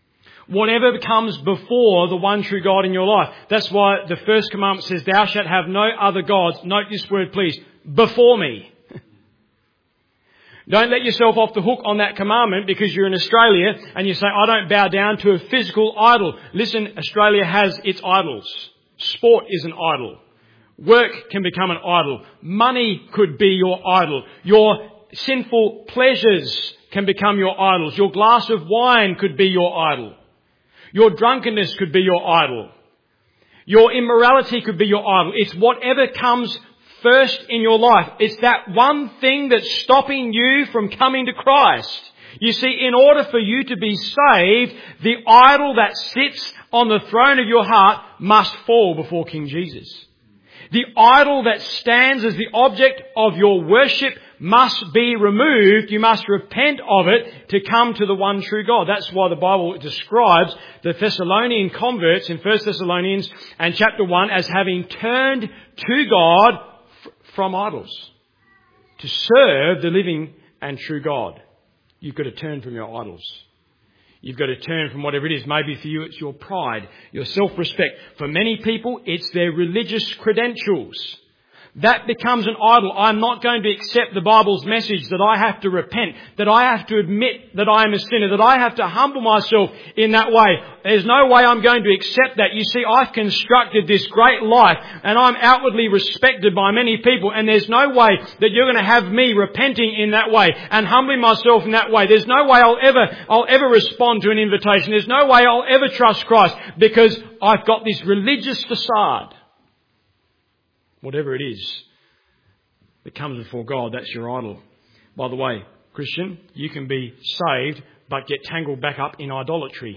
Whatever comes before the one true God in your life. That's why the first commandment says, thou shalt have no other gods. Note this word, please. Before me. Don't let yourself off the hook on that commandment because you're in Australia and you say, I don't bow down to a physical idol. Listen, Australia has its idols. Sport is an idol. Work can become an idol. Money could be your idol. Your sinful pleasures can become your idols. Your glass of wine could be your idol. Your drunkenness could be your idol. Your immorality could be your idol. It's whatever comes first in your life. It's that one thing that's stopping you from coming to Christ. You see, in order for you to be saved, the idol that sits on the throne of your heart must fall before King Jesus. The idol that stands as the object of your worship must be removed. You must repent of it to come to the one true God. That's why the Bible describes the Thessalonian converts in 1 Thessalonians and chapter 1 as having turned to God from idols to serve the living and true God. You've got to turn from your idols. You've got to turn from whatever it is. Maybe for you it's your pride, your self-respect. For many people it's their religious credentials. That becomes an idol. I'm not going to accept the Bible's message that I have to repent, that I have to admit that I am a sinner, that I have to humble myself in that way. There's no way I'm going to accept that. You see, I've constructed this great life and I'm outwardly respected by many people, and there's no way that you're going to have me repenting in that way and humbling myself in that way. There's no way I'll ever respond to an invitation. There's no way I'll ever trust Christ because I've got this religious facade. Whatever it is that comes before God, that's your idol. By the way, Christian, you can be saved but get tangled back up in idolatry.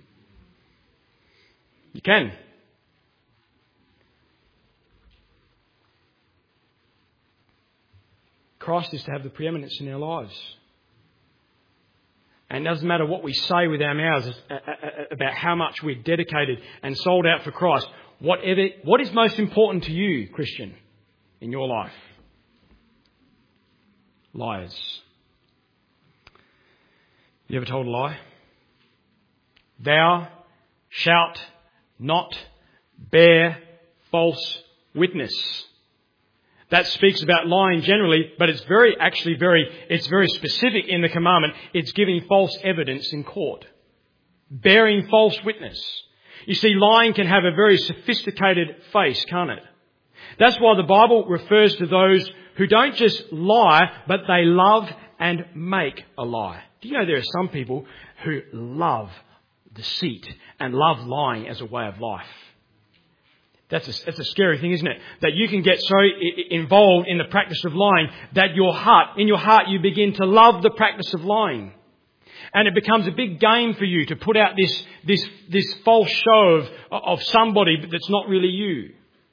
You can. Christ is to have the preeminence in our lives. And it doesn't matter what we say with our mouths about how much we're dedicated and sold out for Christ. What is most important to you, Christian, in your life? Liars. You ever told a lie? Thou shalt not bear false witness. That speaks about lying generally, but it's very specific in the commandment. It's giving false evidence in court. Bearing false witness. You see, lying can have a very sophisticated face, can't it? That's why the Bible refers to those who don't just lie, but they love and make a lie. Do you know there are some people who love deceit and love lying as a way of life? That's a scary thing, isn't it? That you can get so involved in the practice of lying that in your heart you begin to love the practice of lying. And it becomes a big game for you to put out this false show of somebody that's not really you.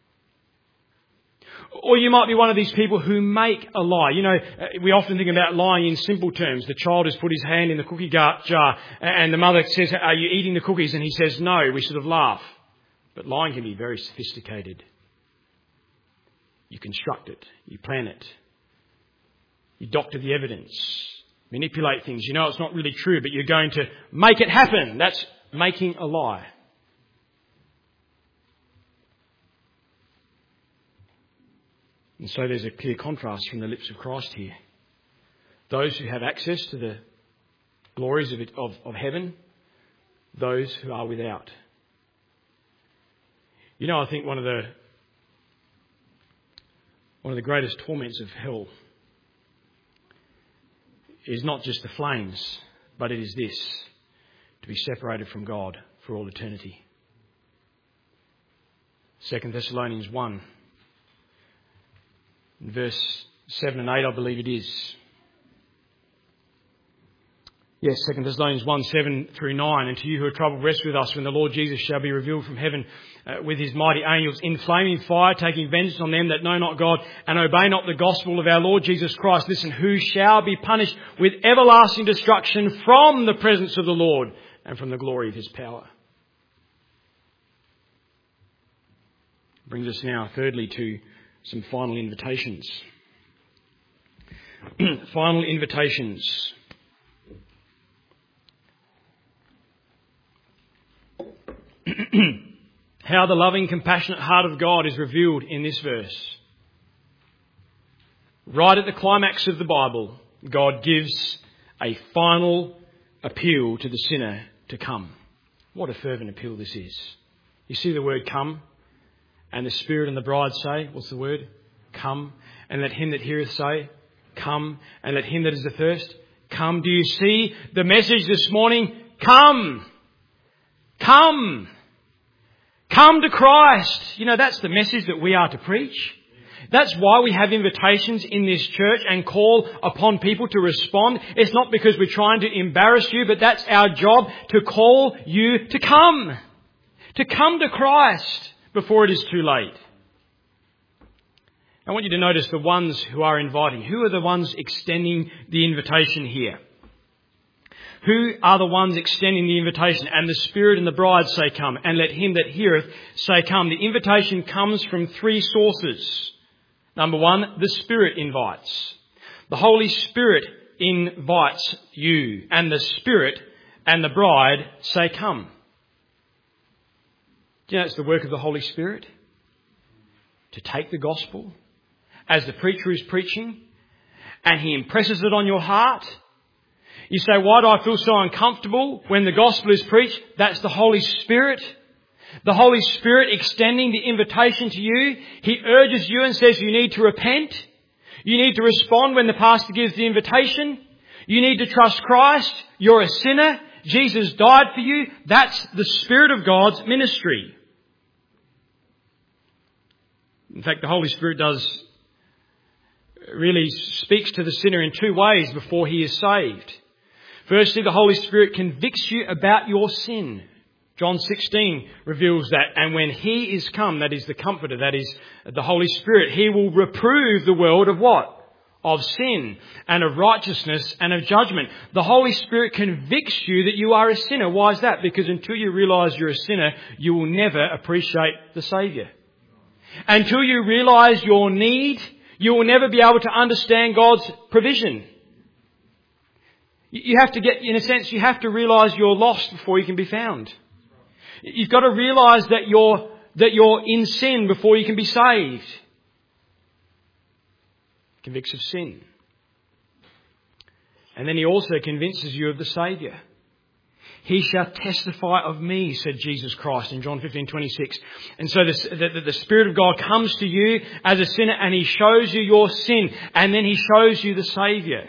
Or you might be one of these people who make a lie. You know, we often think about lying in simple terms. The child has put his hand in the cookie jar and the mother says, are you eating the cookies? And he says, no. We sort of laugh. But lying can be very sophisticated. You construct it. You plan it. You doctor the evidence. Manipulate things. You know it's not really true, but you're going to make it happen. That's making a lie. And so there's a clear contrast from the lips of Christ here. Those who have access to the glories of heaven, those who are without. You know, I think one of the greatest torments of hell is not just the flames, but it is this: to be separated from God for all eternity. 2 Thessalonians 1, verse 7 and 8, I believe it is. Yes, 2 Thessalonians 1, 7 through 9. And to you who are troubled, rest with us when the Lord Jesus shall be revealed from heaven with his mighty angels in flaming fire, taking vengeance on them that know not God and obey not the gospel of our Lord Jesus Christ. Listen, who shall be punished with everlasting destruction from the presence of the Lord and from the glory of his power. Brings us now, thirdly, to some final invitations. Final invitations. how the loving, compassionate heart of God is revealed in this verse. Right at the climax of the Bible, God gives a final appeal to the sinner to come. What a fervent appeal this is. You see the word come, and the Spirit and the bride say, what's the word? Come. And let him that heareth say, come. And let him that is athirst, come. Do you see the message this morning? Come. Come. Come to Christ. You know, that's the message that we are to preach. That's why we have invitations in this church and call upon people to respond. It's not because we're trying to embarrass you, but that's our job, to call you to come. To come to Christ before it is too late. I want you to notice the ones who are inviting. Who are the ones extending the invitation here? Who are the ones extending the invitation? And the Spirit and the bride say come, and let him that heareth say come. The invitation comes from three sources. Number one, the Spirit invites. The Holy Spirit invites you, and the Spirit and the bride say come. Do you know it's the work of the Holy Spirit? To take the gospel as the preacher is preaching, and he impresses it on your heart. You say, why do I feel so uncomfortable when the gospel is preached? That's the Holy Spirit. The Holy Spirit extending the invitation to you. He urges you and says you need to repent. You need to respond when the pastor gives the invitation. You need to trust Christ. You're a sinner. Jesus died for you. That's the Spirit of God's ministry. In fact, the Holy Spirit really speaks to the sinner in two ways before he is saved. Firstly, the Holy Spirit convicts you about your sin. John 16 reveals that. And when he is come, that is the Comforter, that is the Holy Spirit, he will reprove the world of what? Of sin and of righteousness and of judgment. The Holy Spirit convicts you that you are a sinner. Why is that? Because until you realise you're a sinner, you will never appreciate the Saviour. Until you realise your need, you will never be able to understand God's provision. You have to in a sense, you have to realise you're lost before you can be found. You've got to realise that you're in sin before you can be saved. Convicts of sin. And then he also convinces you of the Saviour. He shall testify of me, said Jesus Christ in John 15:26. And so the Spirit of God comes to you as a sinner and he shows you your sin, and then he shows you the Saviour.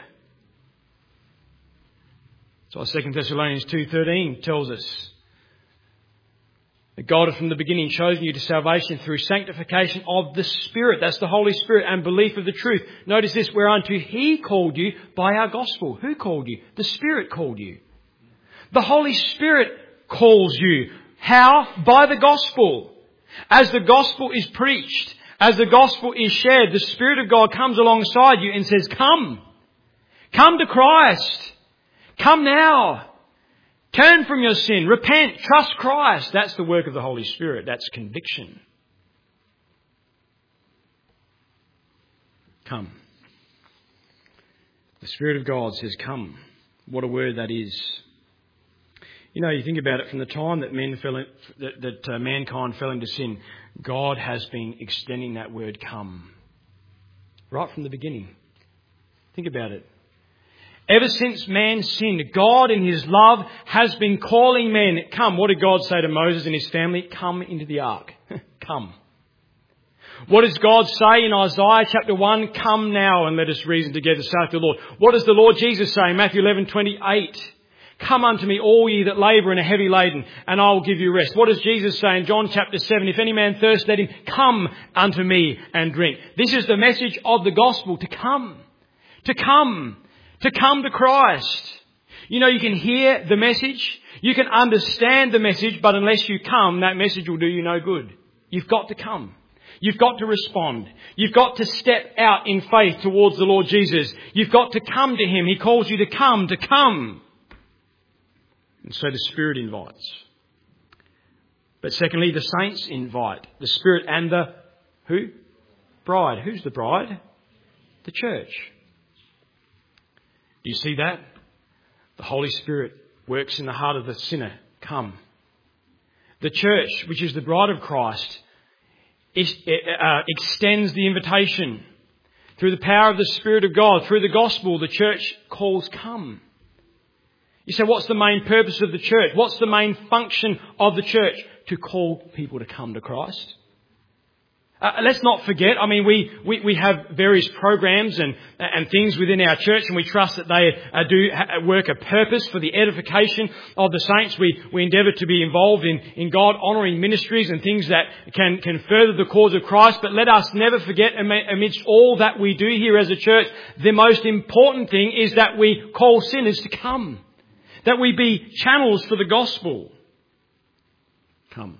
So 2 Thessalonians 2:13 tells us that God has from the beginning chosen you to salvation through sanctification of the Spirit. That's the Holy Spirit, and belief of the truth. Notice this, whereunto he called you by our gospel. Who called you? The Spirit called you. The Holy Spirit calls you. How? By the gospel. As the gospel is preached, as the gospel is shared, the Spirit of God comes alongside you and says, come. Come to Christ. Come now. Turn from your sin. Repent. Trust Christ. That's the work of the Holy Spirit. That's conviction. Come. The Spirit of God says, come. What a word that is. You know, you think about it, from the time that mankind fell into sin, God has been extending that word come. Right from the beginning. Think about it. Ever since man sinned, God in his love has been calling men, come. What did God say to Moses and his family? Come into the ark. Come. What does God say in Isaiah chapter 1? Come now and let us reason together, saith the Lord. What does the Lord Jesus say in Matthew 11:28? Come unto me, all ye that labour and are heavy laden, and I will give you rest. What does Jesus say in John chapter 7? If any man thirst, let him come unto me and drink. This is the message of the gospel, to come. To come. To come to Christ. You know, you can hear the message, you can understand the message, but unless you come, that message will do you no good. You've got to come. You've got to respond. You've got to step out in faith towards the Lord Jesus. You've got to come to him. He calls you to come, to come. And so the Spirit invites. But secondly, the saints invite. The Spirit and the who? Bride. Who's the bride? The church. Do you see that? The Holy Spirit works in the heart of the sinner. Come. The church, which is the bride of Christ, extends the invitation. Through the power of the Spirit of God, through the gospel, the church calls, come. You say, what's the main purpose of the church? What's the main function of the church? To call people to come to Christ. Let's not forget, we have various programs and things within our church, and we trust that they do work a purpose for the edification of the saints. We endeavour to be involved in God-honouring ministries and things that can further the cause of Christ. But let us never forget, amidst all that we do here as a church, the most important thing is that we call sinners to come. That we be channels for the gospel. Come.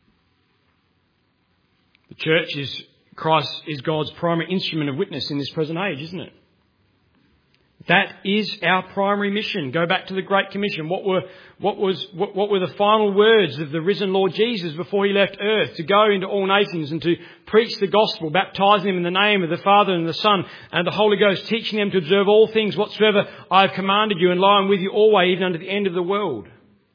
The church is God's primary instrument of witness in this present age, isn't it? That is our primary mission. Go back to the Great Commission. What were the final words of the risen Lord Jesus before he left earth? To go into all nations and to preach the gospel, baptizing them in the name of the Father and the Son and the Holy Ghost, teaching them to observe all things whatsoever I have commanded you, and lo, I am with you always, even unto the end of the world.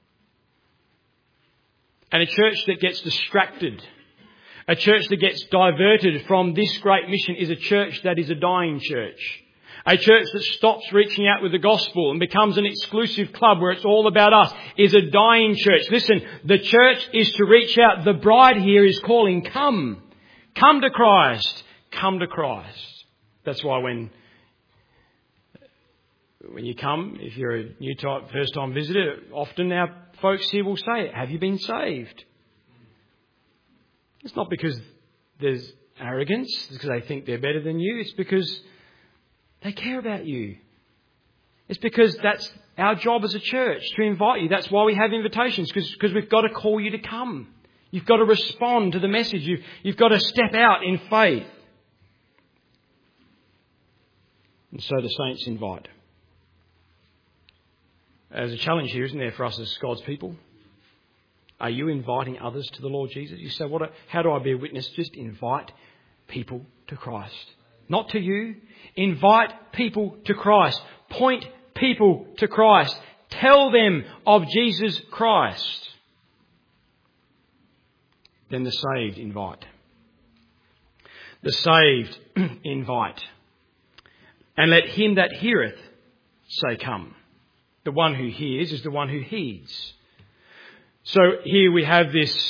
And a church that gets distracted, a church that gets diverted from this great mission, is a church that is a dying church. A church that stops reaching out with the gospel and becomes an exclusive club where it's all about us is a dying church. Listen, the church is to reach out. The bride here is calling, come. Come to Christ. Come to Christ. That's why when you come, if you're a new type first time visitor, often our folks here will say, have you been saved? It's not because there's arrogance, it's because they think they're better than you. It's because they care about you. It's because that's our job as a church, to invite you. That's why we have invitations, because we've got to call you to come. You've got to respond to the message. You've got to step out in faith. And so the saints invite. There's a challenge here, isn't there, for us as God's people? Are you inviting others to the Lord Jesus? You say, how do I be a witness? Just invite people to Christ. Not to you. Invite people to Christ. Point people to Christ. Tell them of Jesus Christ. Then the saved invite. The saved invite. And let him that heareth say, come. The one who hears is the one who heeds. So here we have this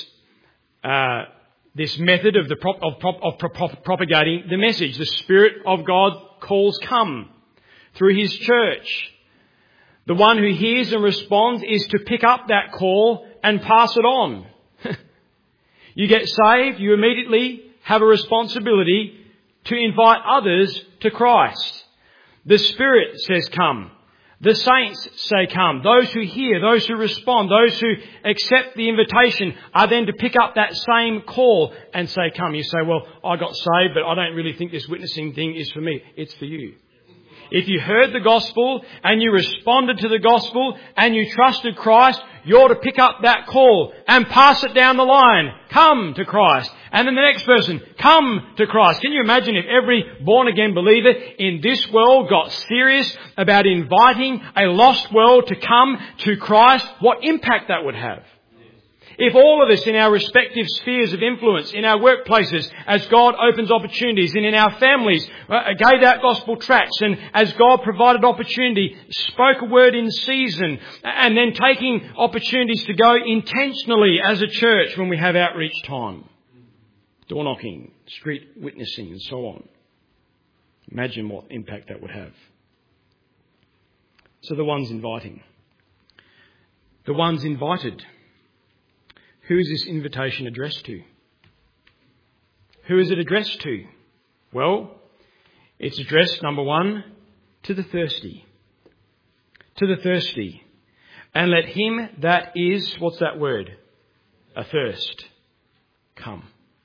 method of propagating the message. The Spirit of God calls, come, through His church. The one who hears and responds is to pick up that call and pass it on. You get saved, you immediately have a responsibility to invite others to Christ. The Spirit says, come. The saints say come. Those who hear, those who respond, those who accept the invitation are then to pick up that same call and say come. You say, well, I got saved, but I don't really think this witnessing thing is for me. It's for you. If you heard the gospel and you responded to the gospel and you trusted Christ, you're to pick up that call and pass it down the line. Come to Christ. And then the next person, come to Christ. Can you imagine if every born-again believer in this world got serious about inviting a lost world to come to Christ? What impact that would have? If all of us in our respective spheres of influence, in our workplaces, as God opens opportunities, and in our families, gave out gospel tracts, and as God provided opportunity, spoke a word in season, and then taking opportunities to go intentionally as a church when we have outreach time, door knocking, street witnessing, and so on. Imagine what impact that would have. So the ones inviting. The ones invited. Who is this invitation addressed to? Who is it addressed to? Well, it's addressed, number one, to the thirsty. To the thirsty. And let him that is, what's that word? Athirst. Come.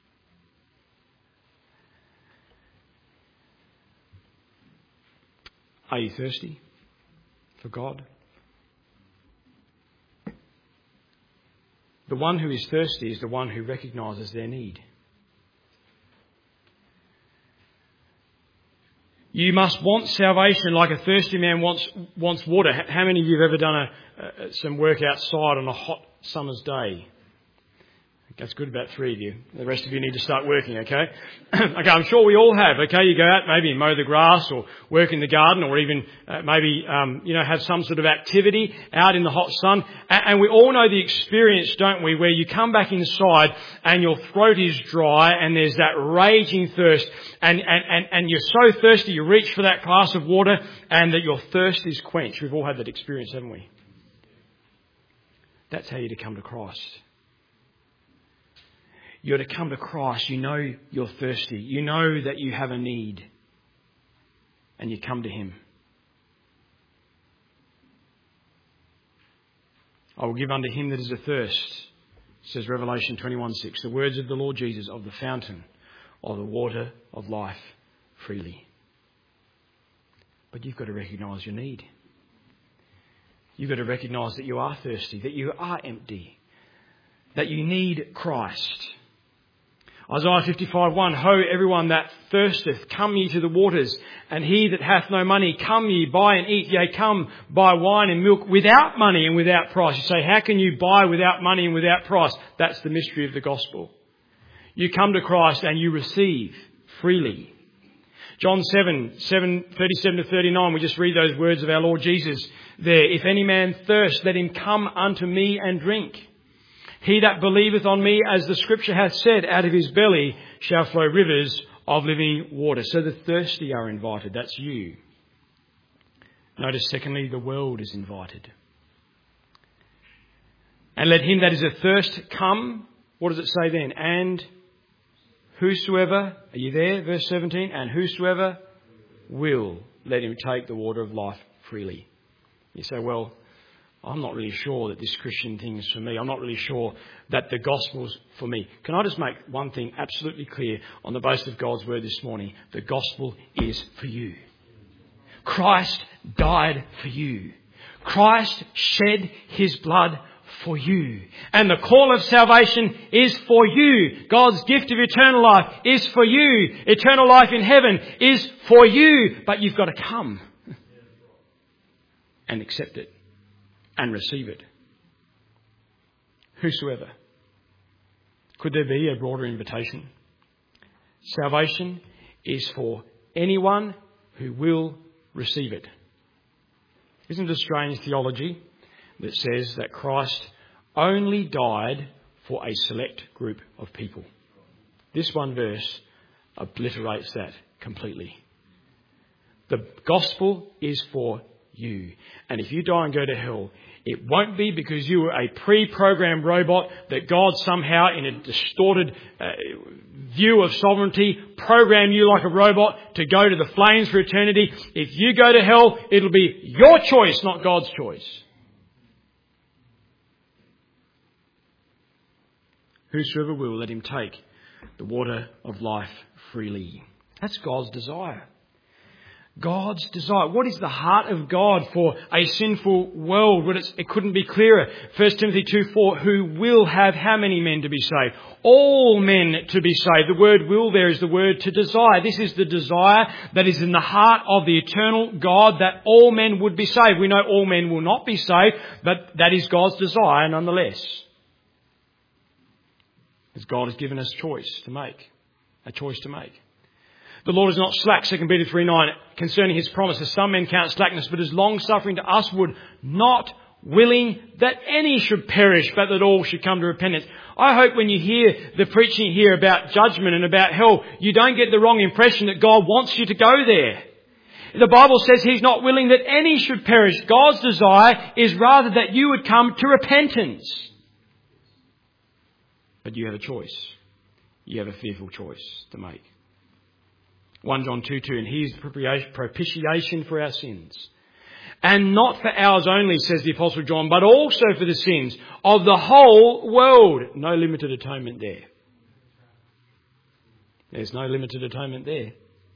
Are you thirsty for God? The one who is thirsty is the one who recognises their need. You must want salvation like a thirsty man wants water. How many of you have ever done some work outside on a hot summer's day? That's good, about 3 of you. The rest of you need to start working, okay? Okay, I'm sure we all have, okay? You go out maybe and mow the grass or work in the garden or even maybe, have some sort of activity out in the hot sun. And we all know the experience, don't we, where you come back inside and your throat is dry and there's that raging thirst and you're so thirsty you reach for that glass of water and that your thirst is quenched. We've all had that experience, haven't we? That's how you're to come to Christ. You're to come to Christ. You know you're thirsty. You know that you have a need. And you come to Him. I will give unto him that is athirst, says Revelation 21:6, the words of the Lord Jesus, of the fountain of the water of life freely. But you've got to recognise your need. You've got to recognise that you are thirsty, that you are empty, that you need Christ. Isaiah 55:1, Ho, everyone that thirsteth, come ye to the waters, and he that hath no money, come ye, buy and eat, yea, come, buy wine and milk without money and without price. You say, how can you buy without money and without price? That's the mystery of the gospel. You come to Christ and you receive freely. John 7:37-39, we just read those words of our Lord Jesus there. If any man thirst, let him come unto me and drink. He that believeth on me, as the scripture hath said, out of his belly shall flow rivers of living water. So the thirsty are invited. That's you. Notice, secondly, the world is invited. And let him that is athirst come. What does it say then? And whosoever, are you there? Verse 17. And whosoever will, let him take the water of life freely. You say, well, I'm not really sure that this Christian thing is for me. I'm not really sure that the gospel's for me. Can I just make one thing absolutely clear on the basis of God's word this morning? The gospel is for you. Christ died for you. Christ shed his blood for you. And the call of salvation is for you. God's gift of eternal life is for you. Eternal life in heaven is for you. But you've got to come and accept it. And receive it. Whosoever. Could there be a broader invitation? Salvation is for anyone who will receive it. Isn't it a strange theology that says that Christ only died for a select group of people? This one verse obliterates that completely. The gospel is for you. And if you die and go to hell, it won't be because you were a pre-programmed robot that God somehow, in a distorted view of sovereignty, programmed you like a robot to go to the flames for eternity. If you go to hell, it'll be your choice, not God's choice. Whosoever will, let him take the water of life freely. That's God's desire. God's desire. What is the heart of God for a sinful world? Well, it couldn't be clearer. 1 Timothy 2:4, who will have how many men to be saved? All men to be saved. The word will there is the word to desire. This is the desire that is in the heart of the eternal God, that all men would be saved. We know all men will not be saved, but that is God's desire nonetheless. As God has given us a choice to make. The Lord is not slack, 2 Peter 3:9, concerning his promises. Some men count slackness, but is long-suffering to usward, not willing that any should perish, but that all should come to repentance. I hope when you hear the preaching here about judgment and about hell, you don't get the wrong impression that God wants you to go there. The Bible says he's not willing that any should perish. God's desire is rather that you would come to repentance. But you have a choice. You have a fearful choice to make. 1 John 2:2, and he is the propitiation for our sins. And not for ours only, says the Apostle John, but also for the sins of the whole world. No limited atonement there. There's no limited atonement there.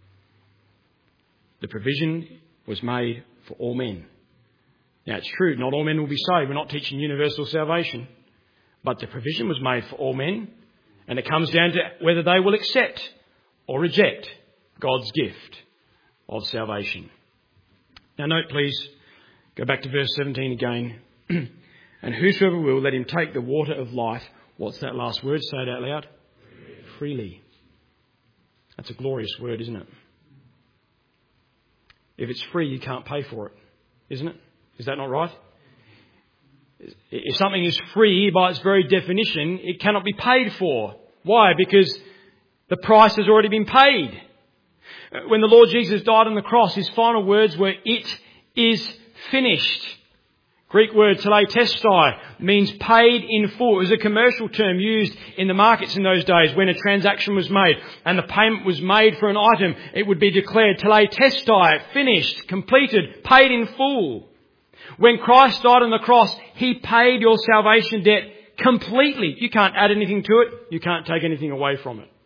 The provision was made for all men. Now it's true, not all men will be saved. We're not teaching universal salvation. But the provision was made for all men. And it comes down to whether they will accept or reject God's gift of salvation. Now note please, go back to verse 17 again. And whosoever will, let him take the water of life What's that last word? Say it out loud. Freely. That's a glorious word, isn't it? If it's free, you can't pay for it, isn't it? Is that not right? If something is free, by its very definition, it cannot be paid for. Why? Because the price has already been paid. When the Lord Jesus died on the cross, his final words were, "It is finished." Greek word teletestai means paid in full. It was a commercial term used in the markets in those days when a transaction was made and the payment was made for an item. It would be declared teletestai, finished, completed, paid in full. When Christ died on the cross, he paid your salvation debt completely. You can't add anything to it. You can't take anything away from it.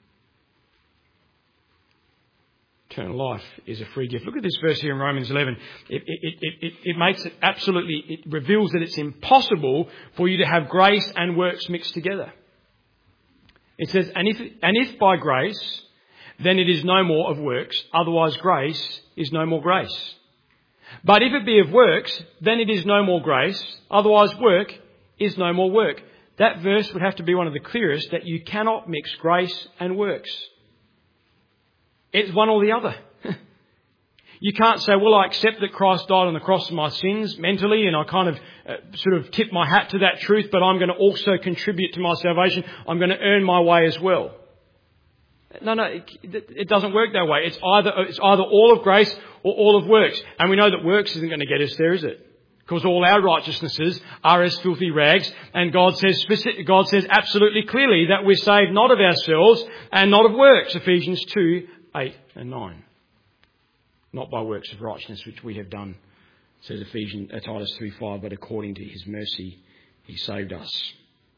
Eternal life is a free gift. Look at this verse here in Romans 11. It makes it absolutely, it reveals that it's impossible for you to have grace and works mixed together. It says, and if by grace, then it is no more of works, otherwise grace is no more grace. But if it be of works, then it is no more grace, otherwise work is no more work. That verse would have to be one of the clearest, that you cannot mix grace and works. It's one or the other. You can't say, well, I accept that Christ died on the cross for my sins mentally, and I kind of sort of tip my hat to that truth, but I'm going to also contribute to my salvation. I'm going to earn my way as well. No, it doesn't work that way. It's either all of grace or all of works. And we know that works isn't going to get us there, is it? Because all our righteousnesses are as filthy rags, and God says absolutely clearly that we're saved not of ourselves and not of works. Ephesians 2:8 and 9. Not by works of righteousness which we have done, says Titus 3:5, but according to his mercy he saved us.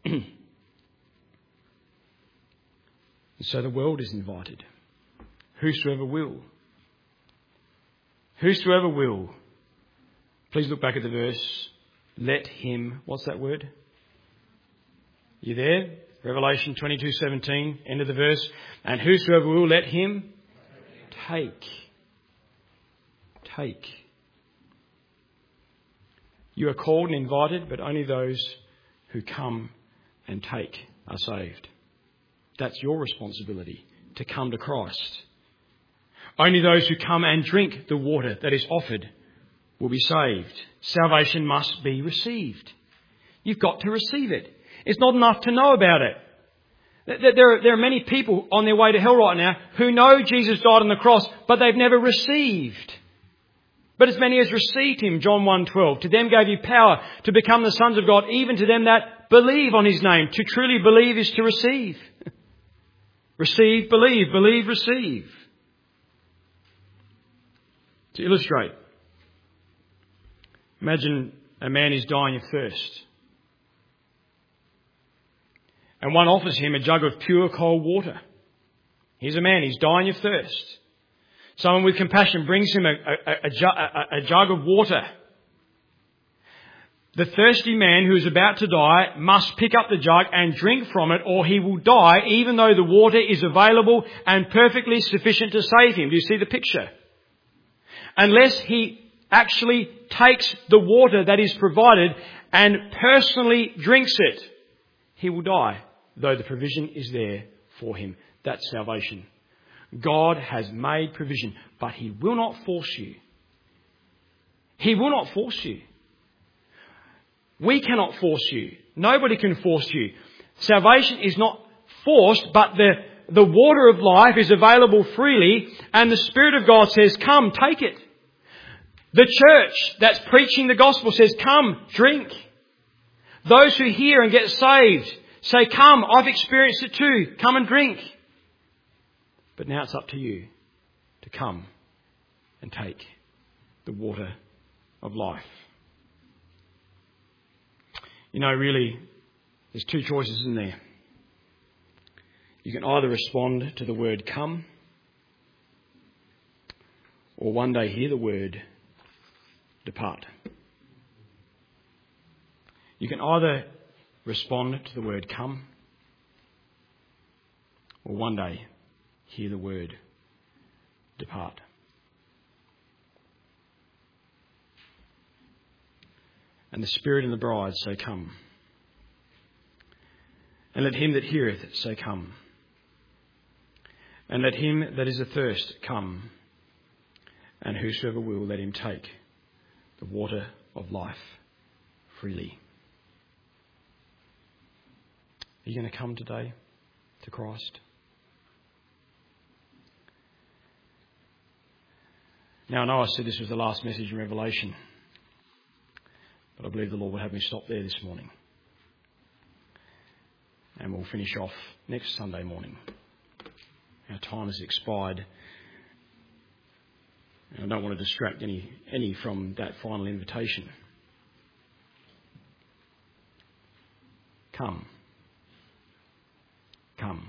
So the world is invited. Whosoever will. Whosoever will. Please look back at the verse. Let him, what's that word? You there? Revelation 22:17, end of the verse. And whosoever will, let him take. Take. You are called and invited, but only those who come and take are saved. That's your responsibility, to come to Christ. Only those who come and drink the water that is offered will be saved. Salvation must be received. You've got to receive it. It's not enough to know about it. There are many people on their way to hell right now who know Jesus died on the cross, but they've never received. But as many as received him, John 1:12, to them gave you power to become the sons of God, even to them that believe on his name. To truly believe is to receive. Receive, believe, receive. To illustrate, imagine a man is dying of thirst. And one offers him a jug of pure cold water. Here's a man, he's dying of thirst. Someone with compassion brings him a jug of water. The thirsty man who is about to die must pick up the jug and drink from it, or he will die, even though the water is available and perfectly sufficient to save him. Do you see the picture? Unless he actually takes the water that is provided and personally drinks it, he will die, though the provision is there for him. That's salvation. God has made provision, but he will not force you. He will not force you. We cannot force you. Nobody can force you. Salvation is not forced, but the water of life is available freely, and the Spirit of God says, come, take it. The church that's preaching the gospel says, come, drink. Those who hear and get saved say, come, I've experienced it too. Come and drink. But now it's up to you to come and take the water of life. You know, really, there's two choices in there. You can either respond to the word come, or one day hear the word depart. You can either respond to the word come, or one day hear the word depart. And the Spirit and the bride say, come. And let him that heareth say, Come. And let him that is athirst come. And whosoever will, let him take the water of life freely. Are you going to come today to Christ? Now, I know I said this was the last message in Revelation, but I believe the Lord will have me stop there this morning. And we'll finish off next Sunday morning. Our time has expired. And I don't want to distract any from that final invitation. Come. Come.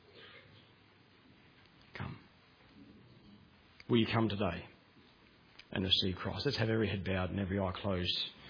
Come. Will you come today and receive Christ? Let's have every head bowed and every eye closed.